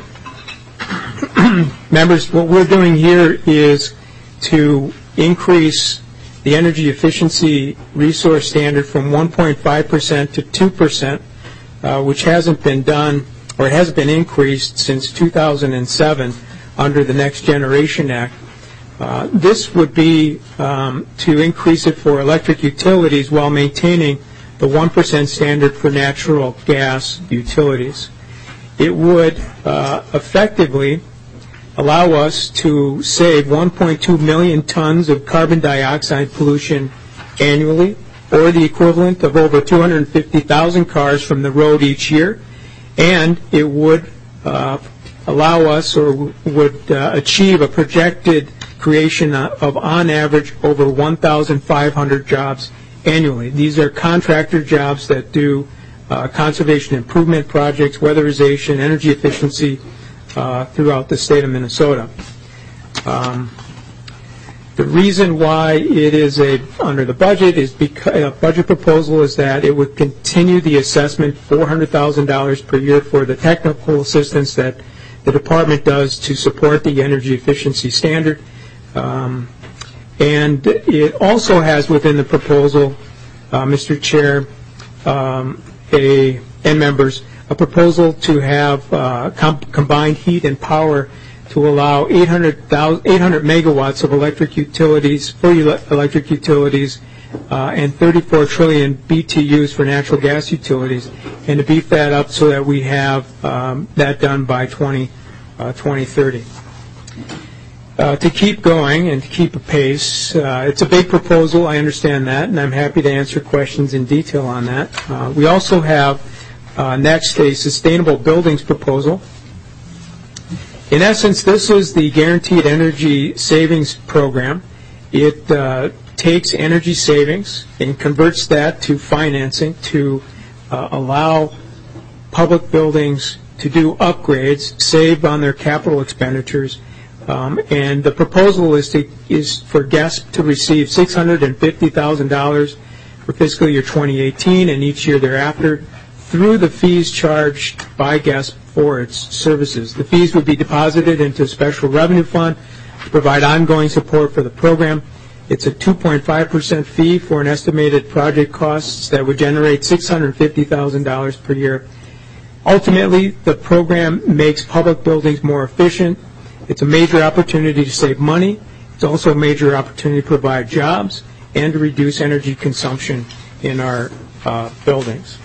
Members, what we're doing here is to increase the energy efficiency resource standard from one point five percent to two percent, uh, which hasn't been done, or it hasn't been increased since two thousand seven under the Next Generation Act. Uh, this would be um, to increase it for electric utilities while maintaining the one percent standard for natural gas utilities. It would uh, effectively allow us to save one point two million tons of carbon dioxide pollution annually, or the equivalent of over two hundred fifty thousand cars from the road each year, and it would uh, allow us, or would uh, achieve a projected creation of, on average, over one thousand five hundred jobs annually. These are contractor jobs that do uh, conservation improvement projects, weatherization, energy efficiency, Uh, throughout the state of Minnesota. Um, the reason why it is a under the budget is because a budget proposal is that it would continue the assessment four hundred thousand dollars per year for the technical assistance that the department does to support the energy efficiency standard. Um, and it also has within the proposal uh, Mister Chair um, a, and members, a proposal to have uh, com- combined heat and power to allow eight hundred megawatts of electric utilities for ele- electric utilities uh, and thirty-four trillion B T Us for natural gas utilities, and to beef that up so that we have um, that done by twenty thirty. Uh, to keep going and to keep a pace, uh, it's a big proposal, I understand that, and I'm happy to answer questions in detail on that. Uh, we also have uh, next a sustainable buildings proposal. In essence, this is the Guaranteed Energy Savings Program. It uh, takes energy savings and converts that to financing to uh, allow public buildings to do upgrades, save on their capital expenditures. Um, and the proposal is to is for guests to receive six hundred fifty thousand dollars for fiscal year twenty eighteen and each year thereafter through the fees charged by guests for its services. The fees would be deposited into a special revenue fund to provide ongoing support for the program. It's a two point five percent fee for an estimated project costs that would generate six hundred fifty thousand dollars per year. Ultimately, the program makes public buildings more efficient. It's a major opportunity to save money. It's also a major opportunity to provide jobs and to reduce energy consumption in our uh, buildings.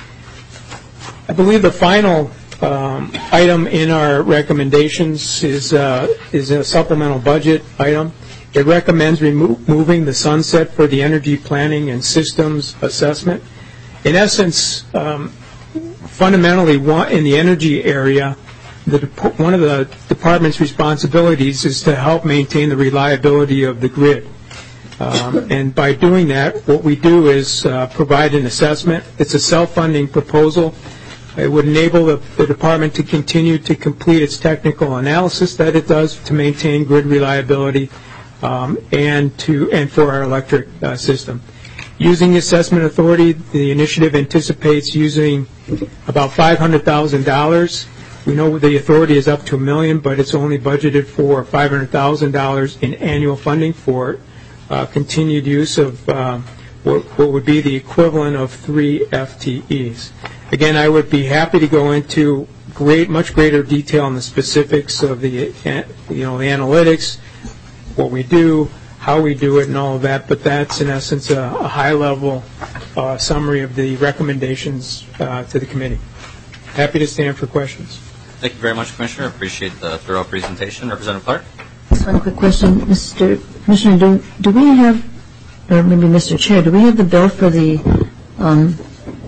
I believe the final um, item in our recommendations is, uh, is a supplemental budget item. It recommends remo- moving the sunset for the energy planning and systems assessment. In essence, um, fundamentally, one, in the energy area, The, one of the department's responsibilities is to help maintain the reliability of the grid. Um, and by doing that, what we do is uh, provide an assessment. It's a self-funding proposal. It would enable the, the department to continue to complete its technical analysis that it does to maintain grid reliability um, and to and for our electric uh, system. Using the assessment authority, the initiative anticipates using about five hundred thousand dollars. We know the authority is up to a million, but it's only budgeted for five hundred thousand dollars in annual funding for uh, continued use of uh, what, what would be the equivalent of three F T Es. Again, I would be happy to go into great, much greater detail on the specifics of the, you know, the analytics, what we do, how we do it, and all of that. But that's in essence a, a high-level uh, summary of the recommendations uh, to the committee. Happy to stand for questions.
Thank you very much, Commissioner. Appreciate the thorough presentation. Representative Clark?
Just one quick question. Mister Commissioner, do, do we have, or maybe Mister Chair, do we have the bill for the um,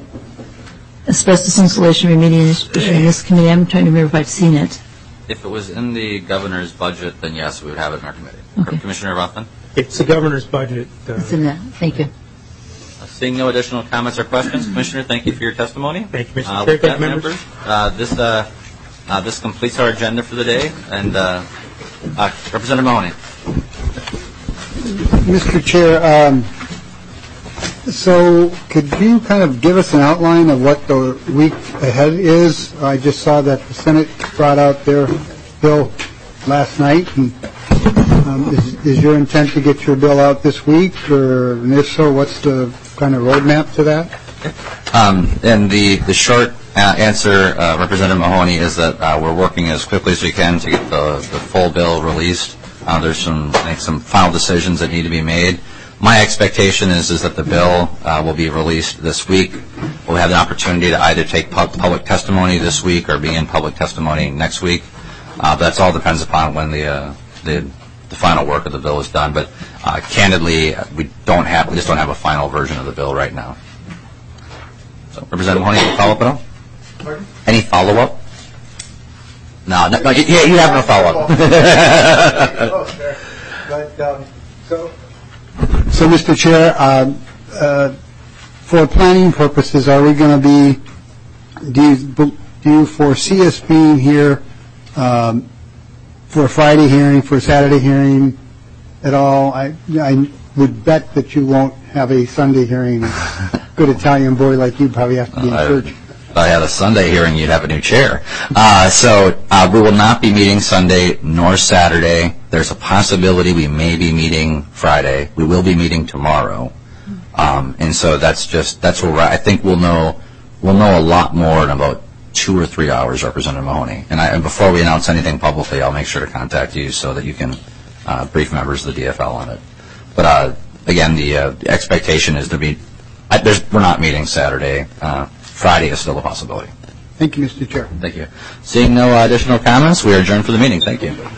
asbestos insulation remediation in this committee? I'm trying to remember if I've seen it.
If it was in the governor's budget, then yes, we would have it in our committee.
Okay.
Commissioner Rothman?
It's the governor's budget. Uh,
it's in that. Thank you.
Seeing no additional comments or questions, Commissioner, thank you for your testimony.
Thank you, Mister
Uh,
Chair.
with that,
Thank you, members.
Uh, this, uh, uh, this completes our agenda for the day. And uh, uh, Representative Mahoney.
Mister Chair, um, so could you kind of give us an outline of what the week ahead is? I just saw that the Senate brought out their bill last night. And, um, is, is your intent to get your bill out this week? Or, and if so, what's the kind of roadmap to that?
Um, and the, the short uh, answer, uh, Representative Mahoney, is that uh, we're working as quickly as we can to get the, the full bill released. Uh, there's some I think some final decisions that need to be made. My expectation is is that the bill uh, will be released this week. We'll have the opportunity to either take pu- public testimony this week or begin public testimony next week. Uh, but that's all depends upon when the, uh, the the final work of the bill is done. But uh, candidly, we don't have we just don't have a final version of the bill right now. So, Representative Mahoney, any follow up at all? Pardon? Any follow up? No, no, no, yeah, you have no follow-up.
But, um, so, so, Mister Chair, uh, uh, for planning purposes, are we going to be? Do you do you foresee us being here um, for a Friday hearing, for a Saturday hearing at all? I I would bet that you won't have a Sunday hearing. A good Italian boy like you probably have to be in
uh,
church.
If I had a Sunday hearing, you'd have a new chair. Uh, so uh, we will not be meeting Sunday nor Saturday. There's a possibility we may be meeting Friday. We will be meeting tomorrow. Um, and so that's just that's where we're at. I think we'll know we'll know a lot more in about two or three hours, Representative Mahoney. And, I, and before we announce anything publicly, I'll make sure to contact you so that you can uh, brief members of the D F L on it. But uh, again, the, uh, the expectation is to be. I, there's, we're not meeting Saturday. Uh, Friday is still a possibility.
Thank you, Mister Chair.
Thank you. Seeing no additional comments, we are adjourned for the meeting. Thank you.